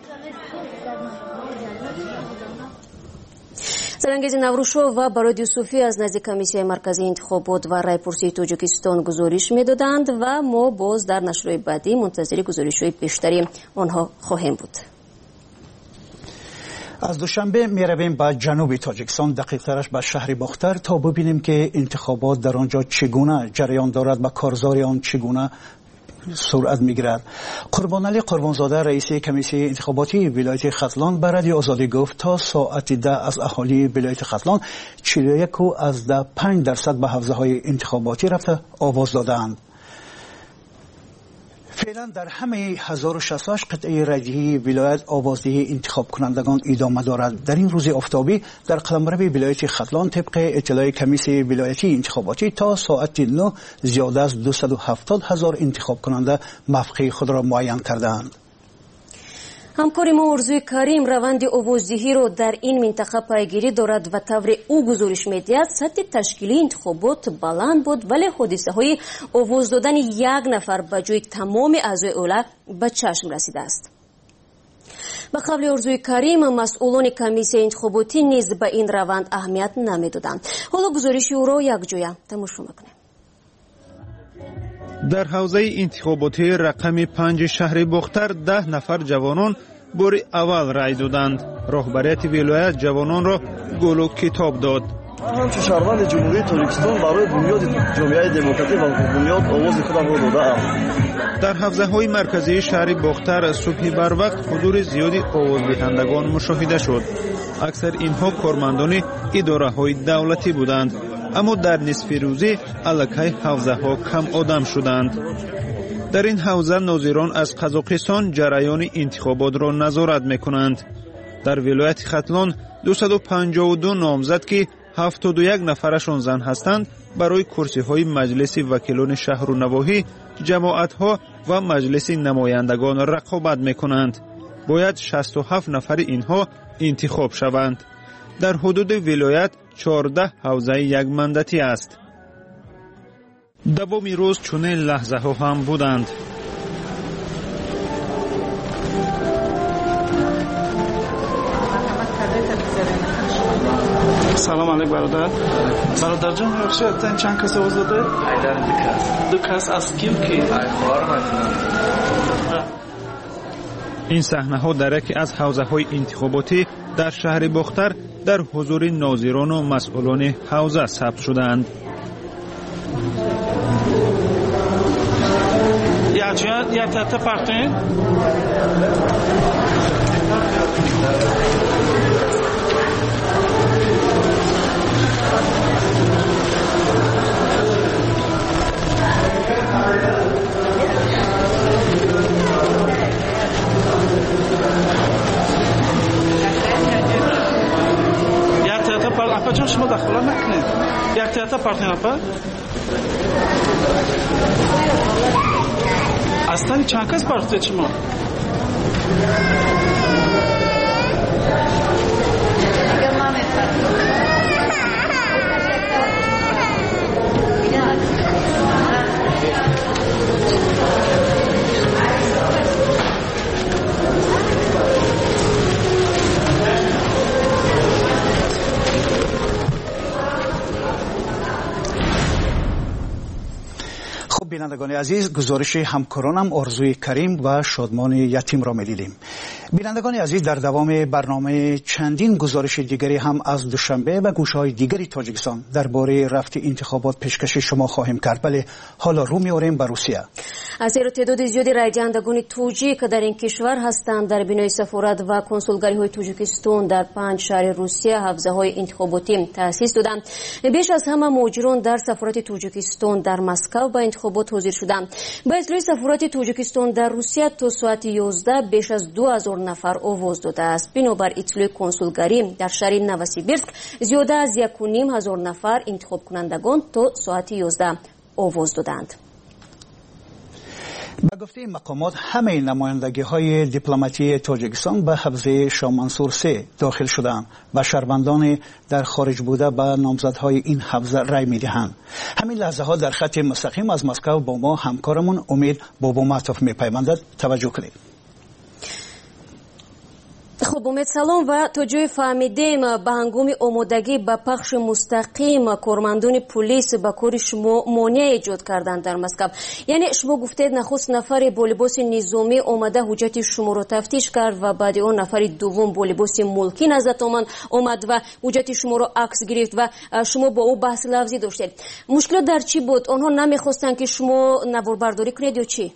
سرانگیز نوروشو و براد یوسفی از نزد کمیسیون مرکزی انتخابات و رایپرسی تاجیکستان گزارش می‌دادند و ما باز در نشرهای بعدی منتظر گزارش‌های بیشتری آنها خواهیم بود. از دوشنبه می رویم به جنوب تاجیکستان، دقیق ترش به شهر باختر، تا ببینیم که انتخابات در آنجا چگونه جریان دارد و کارزار آن چگونه سرعت میگیرد. قربانعلی قربانزاده رئیس کمیسیون انتخاباتی ولایت ختلان به رادیو آزادی گفت تا ساعت ده از اهالی ولایت ختلان چهل و یک و از ده پنج درصد به حوزه های انتخاباتی رفته آواز دادند. فعلا در همه هزار و شصت و هشت قطعه رایدهی ولایت آوازدهی انتخاب کنندگان ادامه دارد. در این روز آفتابی در قلمرو ولایت ختلان طبق اطلاع کمیسیون ولایتی انتخاباتی تا ساعت نه زیاده از دویست و هفتاد هزار انتخاب کننده موقع خود را معین کردند. همکاری ما ارزوی کریم روند آوازدهی را در این منطقه پیگیری دارد و طور او گزارش می‌دهد سطح تشکیلی انتخابات بلند بود، ولی حادثه های آواز دادن یک نفر به جای تمام اعضای اوله به چشم رسیده است. به قبل ارزوی کریم مسئولان کمیسیون انتخاباتی نیز به این روند اهمیت نمی‌دادند. حالا گزارش او را یک جای تماشا می‌کنیم. در حوزه انتخاباتی رقم پنج شهر باختر ده نفر جوانان بار اول رای دادند. رهبریت ولایت جوانان را گل و کتاب داد. من همچون شهروند جمهوری تاجیکستان برای بنیاد جامعه دموکراتیک و بنیاد آواز خودم را داده‌ام. در حوزه های مرکزی شهر باختر صبح بر وقت حضور زیادی آوازدهندگان مشاهده شد. اکثر اینها کارمندان اداره های دولتی بودند، اما در نصف روزی الکی حوزه ها کم آدم شدند. در این حوزه ناظران از قزاقستان جریان انتخابات را نظارت میکنند. در ولایت ختلان دویست و پنجاه و دو نامزد که هفتاد و یک نفرشان زن هستند برای کرسی های مجلس وکیلان شهر و نواحی، جماعت ها و مجلس نمایندگان رقابت میکنند. باید شصت و هفت نفر اینها انتخاب شوند. در حدود ولایت چهارده حوزه یک مندتی است. دومی روز چنین لحظه ها هم بودند. سلام علیک برادر. برادر جان بخشی تن چند کس آواز داده؟ ایدن دو کس. دو کس از کیم که؟ ای خوار این صحنه ها در یکی از حوزه های انتخاباتی در شهر باختر در حضور ناظران و مسئولان حوزه ثبت شدند. بچه‌ها یک تا پختین اپا جان شما دخلا نکنید یک تیاتا پارتین اپا اصلا چند کس پارتید شما بینندگان عزیز، گزارش همکارانم آرزوی کریم و شادمان یتیم را می‌دیدیم. بینندگان عزیز، در دوام برنامه چندین گزارش دیگری هم از دوشنبه و گوشه‌های دیگری تاجیکستان درباره رفت انتخابات پیشکش شما خواهیم کرد. بله، حالا رو می‌آوریم به روسیه. از زیرا تعداد زیادی رایدهندگان توجیک در این کشور هستند در بینای سفارت و کنسولگری‌های تاجیکستان در پنج شهر روسیه حوزه‌های انتخاباتی تأسیس دادند. بیش از همه مهاجران در سفارت تاجیکستان در مسکو به انتخابات حاضر شدند. با اطلاع سفارت تاجیکستان در روسیه تا ساعت یازده بیش از دو هزار نفر آواز داده است. بنابر اطلاع کنسولگری در شهر نوسیبیرسک زیاده از یک و نیم هزار نفر انتخاب کنندگان تا ساعت یازده آواز دادند. به گفته مقامات همه نمایندگی های دیپلماتی تاجیکستان به حوزه شاه منصور سه داخل شدند و شهروندان در خارج بوده به نامزدهای این حوزه رای میدهند. همین لحظه ها در خط مستقیم از مسکو با ما همکارمون امید بابا معطوف میپیوندد. توجه کنید. خب امید سلام. و تا جای فهمیدیم به هنگام آمادگی به پخش مستقیم کارمندان پلیس به کار شما مانع ایجاد کردند در مسکو. یعنی شما گفتید نخست نفر با لباس نظامی آمده حجت شما را تفتیش کرد و بعد آن نفر دوم با لباس ملکی نزدتان آمد و حجت شما را عکس گرفت و شما با او بحث لفظی داشتید. مشکل در چی بود؟ آنها نمیخواستند که شما نواربرداری کنید یا چی؟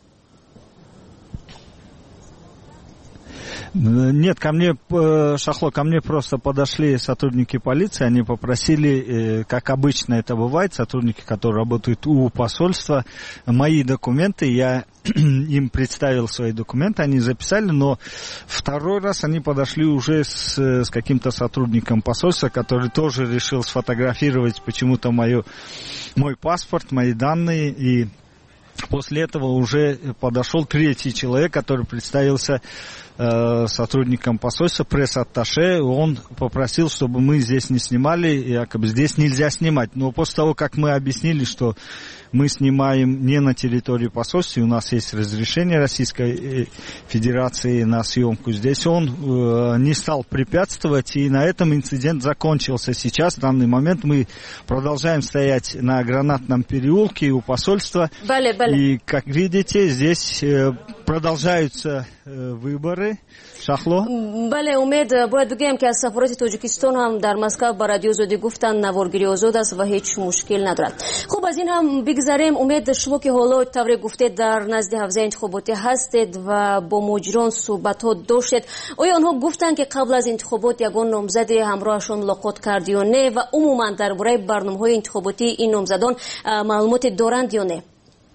Нет, ко мне, Шахло, ко мне просто подошли сотрудники полиции, они попросили, как обычно это бывает, сотрудники, которые работают у посольства, мои документы, я им представил свои документы, они записали, но второй раз они подошли уже с, с каким-то сотрудником посольства, который тоже решил сфотографировать почему-то мою, мой паспорт, мои данные, и после этого уже подошел третий человек, который представился э, сотрудником посольства, пресс-атташе. Он попросил, чтобы мы здесь не снимали, якобы здесь нельзя снимать. Но после того, как мы объяснили, что мы снимаем не на территории посольства, у нас есть разрешение Российской Федерации на съемку здесь, он э, не стал препятствовать, и на этом инцидент закончился. Сейчас, в данный момент, мы продолжаем стоять на Гранатном переулке у посольства. Бале, бале. И, как видите, здесь э, продолжаются э, выборы. Шахло. بله امید، باید بگیم که از سفارت تاجیکستان هم در مسکو با رادیو آزادی گفتن نوارگیری آزاد است و هیچ مشکل ندارد. خب از این هم بگذاریم. امید، شما که حالا طور گفتید در نزد حوزه انتخاباتی هستید و با مجریان صحبت ها داشتید، آیا آنها گفتن که قبل از انتخابات یگان نامزد همراهشون ملاقات کرد یا نه و عموما درباره برنامه‌های انتخاباتی این نامزدان معلومات دارند یا نه؟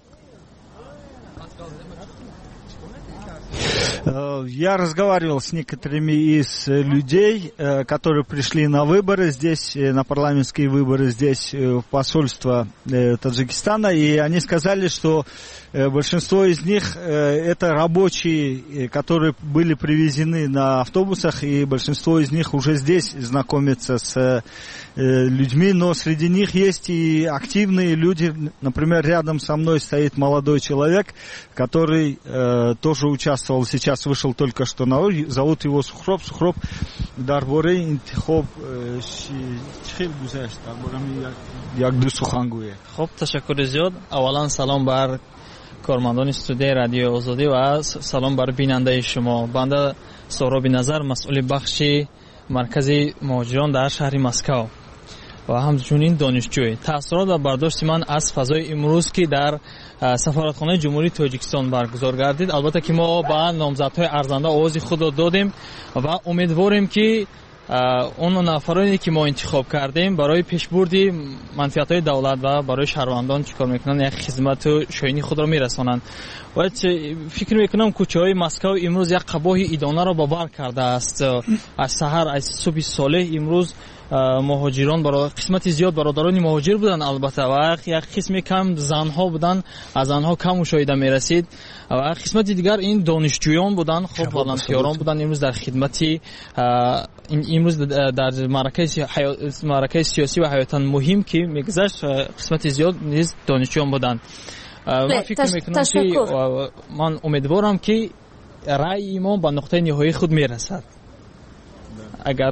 Я разговаривал с некоторыми из людей, которые пришли на выборы здесь, на парламентские выборы здесь, в посольство Таджикистана, и они сказали, что большинство из них это рабочие, которые были привезены на автобусах, и большинство из них уже здесь знакомятся с людьми, но среди них есть и активные люди. Например, рядом со мной стоит молодой человек, который э, тоже участвовал, сейчас вышел только что на улицу, зовут его Сухроб, Сухроб Дарборе Интихоб Чхил Гузеш, Дарборе Ягду Сухангуе. خب تشکر زیاد. اولا سلام بر کارمندان استودیوی رادیو آزادی و سلام بر بیننده شما. بنده سهراب نظر، مسئول بخش مرکز مهاجران در شهر مسکو. و همچنین دانشجوی. تاثیرات و برداشت من از فضای امروز که در سفارتخانه جمهوری تاجیکستان برگزار گردید، البته که ما با نامزدهای ارزنده آواز خود را دادیم و امیدواریم که اون نفرانی که ما انتخاب کردیم برای پیشبردی منفعت‌های دولت و برای شهروندان چیکار میکنن، یک خدمت و شایانی خود را میرسانند. و فکر میکنم کوچه‌های مسکو امروز یک قباه ایدانه را باور کرده است. از سحر از صبح صالح امروز مهاجران برای قسمت زیاد برادران مهاجر بودن، البته و یک قسم کم زنها بودن، از آنها کم مشاهده میرسید و قسمت دیگر این دانشجویان بودن، خب والنتیاران بودن امروز در خدمت امروز در معرکه معرکه سیاسی و حیاتاً مهم که میگذشت قسمت زیاد نیز دانشجویان بودن. من فکر میکنم که من امیدوارم که رأی ما به نقطه نهایی خود میرسد. اگر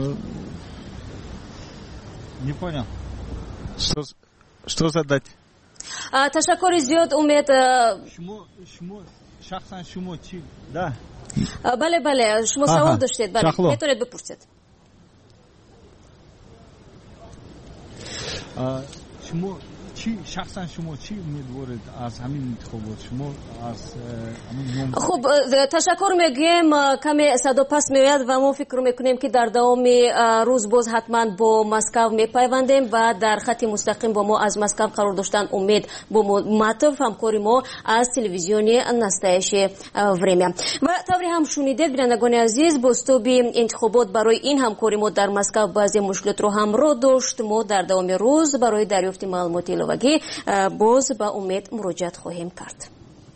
Не понял. Что, что задать? А, ташаккури зиёд умед. Шумо, шумо, шахсан шумо чи? Да. Бале, бале, шумо савол доштед, бале. Метавонед бипурсед. Шумо чи шахсан шумо чи умедворед аз ҳамин интихобот? Шумо аз ҳамин ном. خب تشکر میگیم. کمی صدا پس میاد و ما فکر میکنیم که در دوام روز باز حتما با مسکو میپیوندیم و در خط مستقیم با ما از مسکو قرار داشتن امید با مطلب همکاری ما از تلویزیون настоящее время. و طوری هم شنیدید بینندگان عزیز، بازتابی انتخابات برای این همکاری ما در مسکو بعضی مشکلات رو همراه داشت. ما در دوام روز برای دریافت معلومات ایلوگی باز با امید مراجعت خواهیم کرد.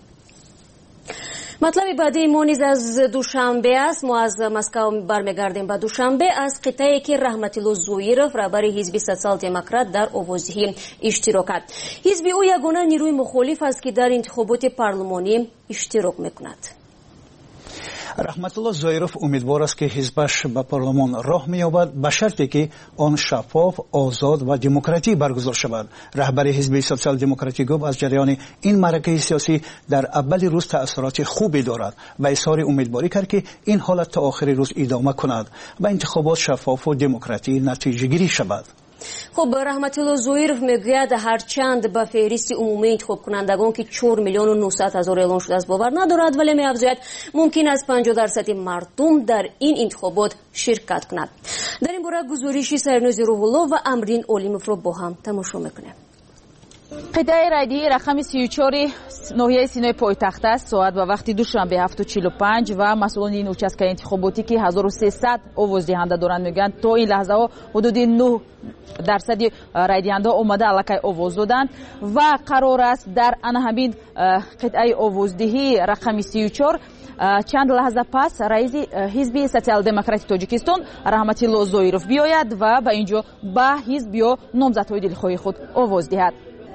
مطلب بعدی ما نیز از دوشنبه است. ما از مسکو برمیگردیم به دوشنبه از قطعی که رحمتالله زویرов رهبر حزب سوسیال دموکرات در آوازدهی اشتراک کرد. حزب او یگانه نیروی مخالف است که در انتخابات پارلمانی اشتراک میکند. رحمتالله زویرов امیدوار است که حزبش به پارلمان راه می‌یابد به شرطی که آن شفاف، آزاد و دموکراتیک برگزار شود. رهبر حزب سوسیال دموکراتی گفت از جریان این معرکه سیاسی در اول روز تأثیرات خوبی دارد و اظهار امیدواری کرد که این حالت تا آخر روز ادامه کند و انتخابات شفاف و دموکراتیک نتیجه گیری شود. خب رحمتالله زویرов میگوید هرچند به فهرست عمومی انتخاب کنندگان که چهار میلیون و نهصد هزار اعلان شده است باور ندارد، ولی می‌افزاید ممکن است پنجاه درصد مردم در این انتخابات شرکت کنند. در این باره گزارش سرنوز روح‌الله و امرین اولیموف را با هم تماشا میکنیم. قطعه رایدهی رقم سی و چهار ناحیه سینای پایتخت است. ساعت و وقتی دوشنبه هفت و چهل و پنج و مسئولان این участка انتخاباتی که هزار و سیصد آواز دهنده دارند میگن تا این لحظه ها حدود نه درصد رای دهنده اومده الکی آواز دادند و قرار است در آن همین قطعه آوازدهی رقم سی و چهار چند لحظه پس رئیس حزب سوسیال دموکراتی تاجیکستان رحمتالله زویرов بیاید و به اینجا به حزب یا نامزدهای دلخواه خود آواز دهد.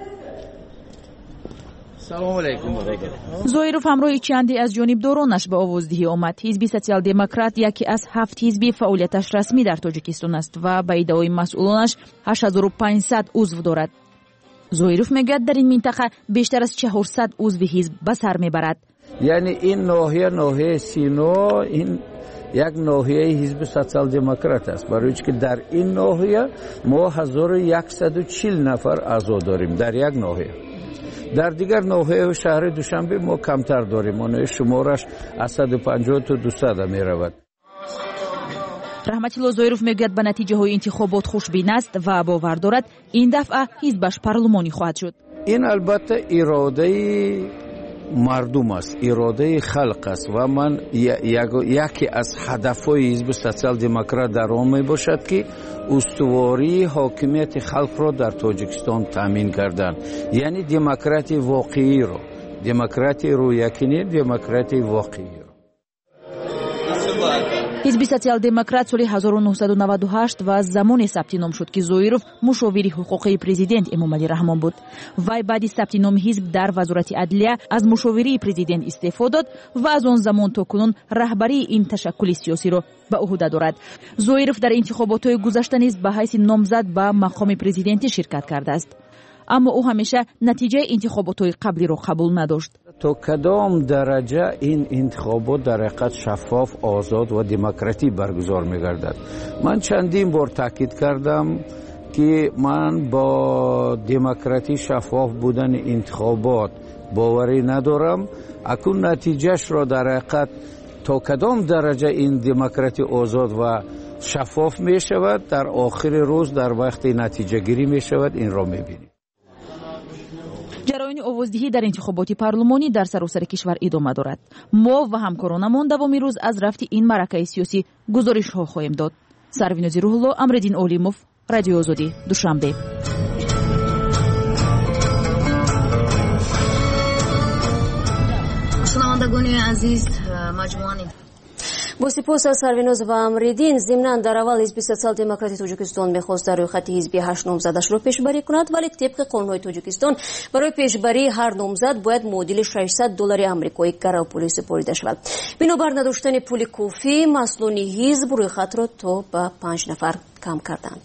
سلام علیکم. زویرов همراه چندی از جانبدارانش به آوازدهی آمد. حزب سوسیال دموکرات یکی از هفت حزب فعالیتش رسمی در تاجیکستان است و به ادعای مسئولانش هشت هزار و پانصد عضو دارد. زویرов میگوید در این منطقه بیشتر از چهارصد عضو حزب به سر میبرد. یعنی این ناحیه ناحیه سینا این یک ناحیه حزب سوسیال دموکرات است، برای که در این ناحیه ما هزار و صد و چهل نفر اعضا داریم در یک ناحیه. در دیگر ناحیه و شهر دوشنبه ما کمتر داریم، اون شمارش از صد و پنجاه تا دویست می رود. رحمتالله زویرов میگوید به نتیجه های انتخابات خوشبین است و باور دارد این دفعه حزبش پارلمانی خواهد شد. این البته اراده مردم است، اراده خلق است و من یکی از هدفهای حزب سوسیال دموکرات در آن می باشد که استواری حاکمیت خلق را در تاجیکستان تامین کردن، یعنی دموکراسی واقعی را، دموکراسی رویاکینی، دموکراسی واقعی را. حزب سوسیال دموکرات سال هزار و نهصد و نود و هشت و زمان ثبت نام شد که زویرов مشاور حقوقی پرزیدنت امامعلی رحمان بود. وی بعد ثبت نام حزب در وزارت عدلیه از مشاوره پرزیدنت استعفا داد و از آن زمان تا کنون رهبری این تشکل سیاسی را به عهده دارد. زویرов در انتخابات گذشته نیز به حیث نامزد به مقام پرزیدنتی شرکت کرده است، اما او همیشه نتیجه انتخابات قبلی را قبول نداشت. تا کدام درجه این انتخابات در حقیقت شفاف، آزاد و دموکراتیک برگزار می‌گردد. من چندین بار تاکید کردم که من با دموکراتی شفاف بودن انتخابات باوری ندارم. اکنون نتیجهش را در حقیقت تا کدام درجه این دموکراتی آزاد و شفاف می شود در آخر روز در وقت نتیجه گیری می شود، این را می بینیم. جریان آوازدهی در انتخابات پارلمانی در سراسر کشور ادامه دارد. ما و همکارانمان دوام روز از رفت این معرکه سیاسی گزارش ها خواهیم داد. سروین زیروح‌الله، امرالدین اولیموف، رادیو آزادی، دوشنبه. شنوندگان عزیز، مجموعه با سپاس از سرویناز و امریدین. ضمناً در اول حزب سوسیال دموکراتی تاجیکستان می‌خواست در روی خط حزبی هشت نامزدش را پیشبری کند، ولی طبق قانون‌های تاجیکستان برای پیشبری هر نامزد باید معادل ششصد دلار آمریکایی گرو پولی سپرده شود. بنابر نداشتن پول کافی، مسئولان حزب روی خط را تا به پنج نفر کم کردند.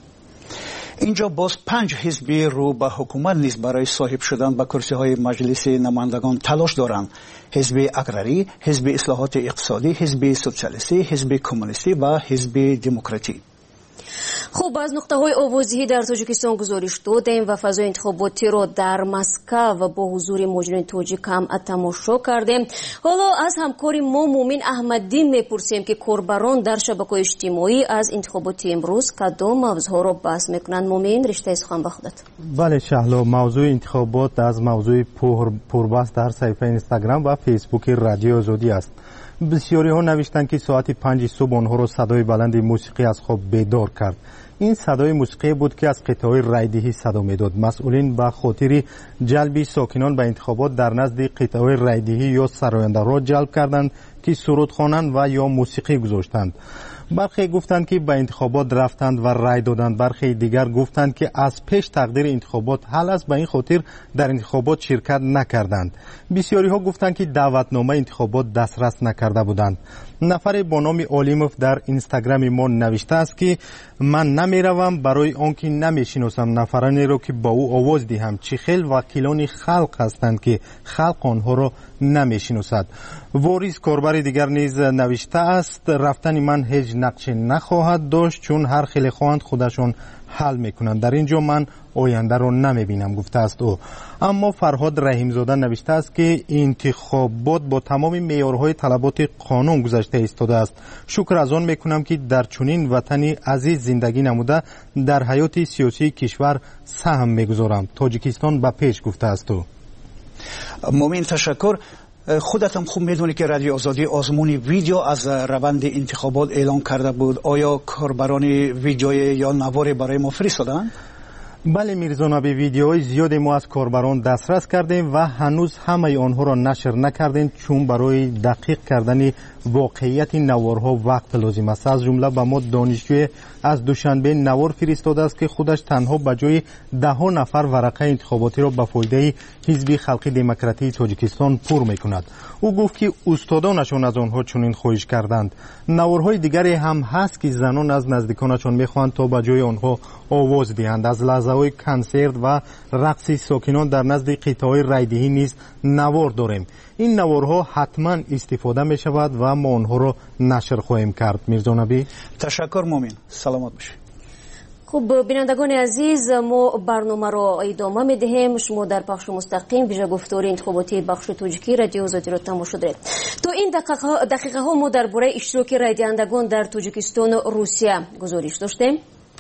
اینجا باز پنج حزبی رو به حکومت نیز برای صاحب شدن به کرسی های مجلس نمایندگان تلاش دارند. حزب اقراری، حزب اصلاحات اقتصادی، حزب سوسیالیستی، حزب کمونیستی و حزب دموکراتی. خوب، از نقطه های آوازدهی در تاجیکستان گزارش دادیم و فضای انتخاباتی را در مسکو و با حضور مجرمین تاجیک هم تماشا کردیم. حالا از همکاری ما مومن احمدی میپرسیم که کاربران در شبکه‌های اجتماعی از انتخابات امروز کدام موضوعها را بحث میکنند. مومن، رشته سخن به خودت. بله شهلا، موضوع انتخابات از موضوع پر پربحث در صفحه اینستاگرام و فیسبوک رادیو آزادی است. بسیاری ها نوشتند که ساعت پنج صبح آنها را صدای بلند موسیقی از خواب بیدار کرد. این صدای موسیقی بود که از قطعه رایدهی صدا میداد. مسئولین به خاطر جلب ساکنان به انتخابات در نزد قطعه رایدهی یا سراینده را جلب کردند که سرود خوانند و یا موسیقی گذاشتند. برخی گفتند که به انتخابات رفتند و رای دادند، برخی دیگر گفتند که از پیش تقدیر انتخابات حل است، به این خاطر در انتخابات شرکت نکردند. بسیاری ها گفتند که دعوتنامه انتخابات دسترس نکرده بودند. نفر با نام اولیموف در اینستاگرام ما نوشته است که من نمیروم برای آنکه نمیشناسم نفرانی را که با او آواز دهم. چه خیل وکیلان خلق هستند که خلق آنها را نمیشناسد. واریس کاربر دیگر نیز نوشته است رفتن من هیچ نقشی نخواهد داشت، چون هر خیلی خواهند خودشون حل میکنند. در اینجا من آینده رو نمیبینم، گفته است او. اما فرهاد رحیمزاده نوشته است که انتخابات با تمام معیارهای طلبات قانون گذشته ایستاده است. شکر از آن میکنم که در چنین وطنی عزیز زندگی نموده در حیات سیاسی کشور سهم میگذارم. تاجیکستان به پیش، گفته است او. مومن، تشکر. خودت هم خوب میدونی که رادیو آزادی آزمون ویدیو از روند انتخابات اعلان کرده بود. آیا کاربران ویدیوی یا نوار برای ما فرستادن؟ بله میرزا نبی، ویدیوهای زیادی ما از کاربران دسترس کردیم و هنوز همه آنها را نشر نکردیم، چون برای دقیق کردن واقعیت نوارها وقت لازم است. از جمله به ما دانشجوی از دوشنبه نوار فرستاده است که خودش تنها به جای ده نفر ورقه انتخاباتی را به فایده حزب خلقی دموکراتی تاجیکستان پر میکند. او گفت که استادانشان از آنها چنین خواهش کردند. نوارهای دیگری هم هست که زنان از نزدیکانشان میخواهند تا به جای آنها آواز دهند. از لحظه‌های کنسرت و رقص ساکنان در نزد قطعه‌های رایدهی نیز نوار داریم. این نوارها حتما استفاده می شود و ما آنها را نشر خواهیم کرد. میرزا نبی، تشکر. مومن، سلامت باشید. خب بینندگان عزیز، ما برنامه را ادامه می دهیم. شما در بخش مستقیم ویژه گفتار انتخاباتی بخش تاجیکی رادیو آزادی را تماشا دارید. تا این دقیقه, دقیقه ها ما درباره اشتراک رای دهندگان در تاجیکستان و روسیه گزارش داشتیم.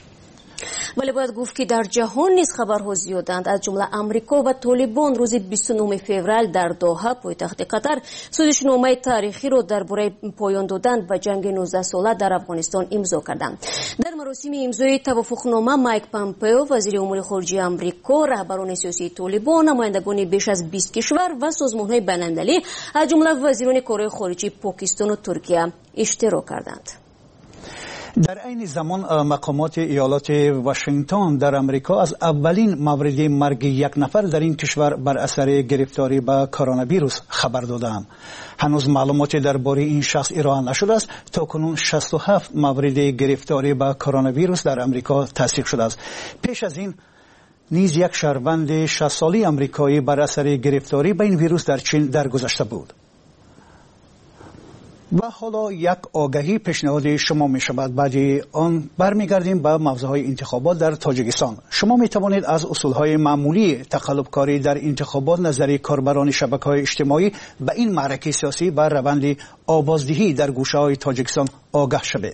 ولی باید گفت که در جهان نیز خبرها زیادند. از جمله امریکا و طالبان روز بیست و نهم فوریه در دوحه پایتخت قطر سازشنامه تاریخی را درباره پایان دادن به جنگ نوزده ساله در افغانستان امضا کردند. در مراسم امضای توافقنامه مایک پامپئو وزیر امور خارجه امریکا، رهبران سیاسی طالبان، نمایندگان بیش از بیست کشور و سازمان‌های بین‌المللی از جمله وزیران کارهای خارجه پاکستان و ترکیه اشتراک کردند. در این زمان مقامات ایالات واشنگتن در امریکا از اولین مورد مرگ یک نفر در این کشور بر اثر گرفتاری به کرونا ویروس خبر دادند. هنوز معلوماتی درباره این شخص ارائه نشده است. تاکنون شصت و هفت مورد گرفتاری به کرونا ویروس در امریکا تصدیق شده است. پیش از این نیز یک شهروند شصت ساله امریکایی بر اثر گرفتاری به این ویروس در چین درگذشته بود. و حالا یک آگهی پیشنهاد شما می شود. بعد آن برمیگردیم به موضوعهای انتخابات در تاجیکستان. شما می توانید از اصولهای معمولی تقلبکاری در انتخابات نظری کاربران شبکه‌های اجتماعی به این معرکه سیاسی و روند آوازدهی در گوشه‌های تاجیکستان آگاه شوید.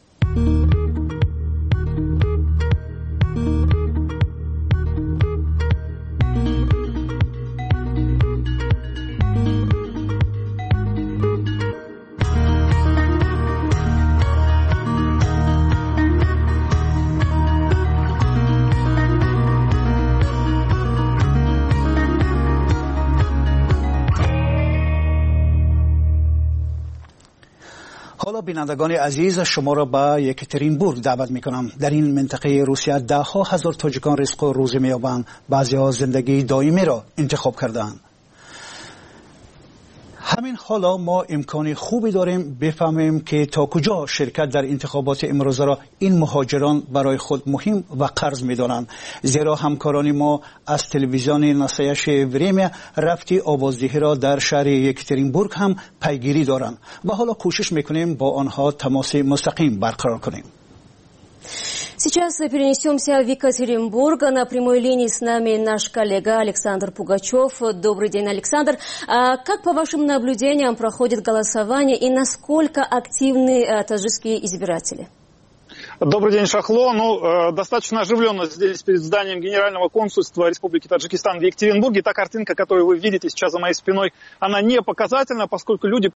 حالا بینندگان عزیز، شما را به یکترینبورگ دعوت میکنم. در این منطقه روسیه ده ها هزار تاجیکان رزق و روزی مییابند. بعضی ها زندگی دائمی را انتخاب کردند. همین حالا ما امکان خوبی داریم بفهمیم که تا کجا شرکت در انتخابات امروزه را این مهاجران برای خود مهم و قرض می‌دانند. زیرا همکاران ما از تلویزیون ناسایش وریمیا رفتی آوازدهی را در شهر یکترینبورگ هم پیگیری доранд و حالا کوشش می‌کنیم با آنها تماس مستقیم برقرار کنیم. Сейчас перенесемся в Екатеринбург. На прямой линии с нами наш коллега Александр Пугачев. Добрый день, Александр. Как по вашим наблюдениям проходит голосование и насколько активны таджикские избиратели? Добрый день, Шахло. Ну, достаточно оживленно здесь перед зданием Генерального консульства Республики Таджикистан в Екатеринбурге. Та картинка, которую вы видите сейчас за моей спиной, она не показательна, поскольку люди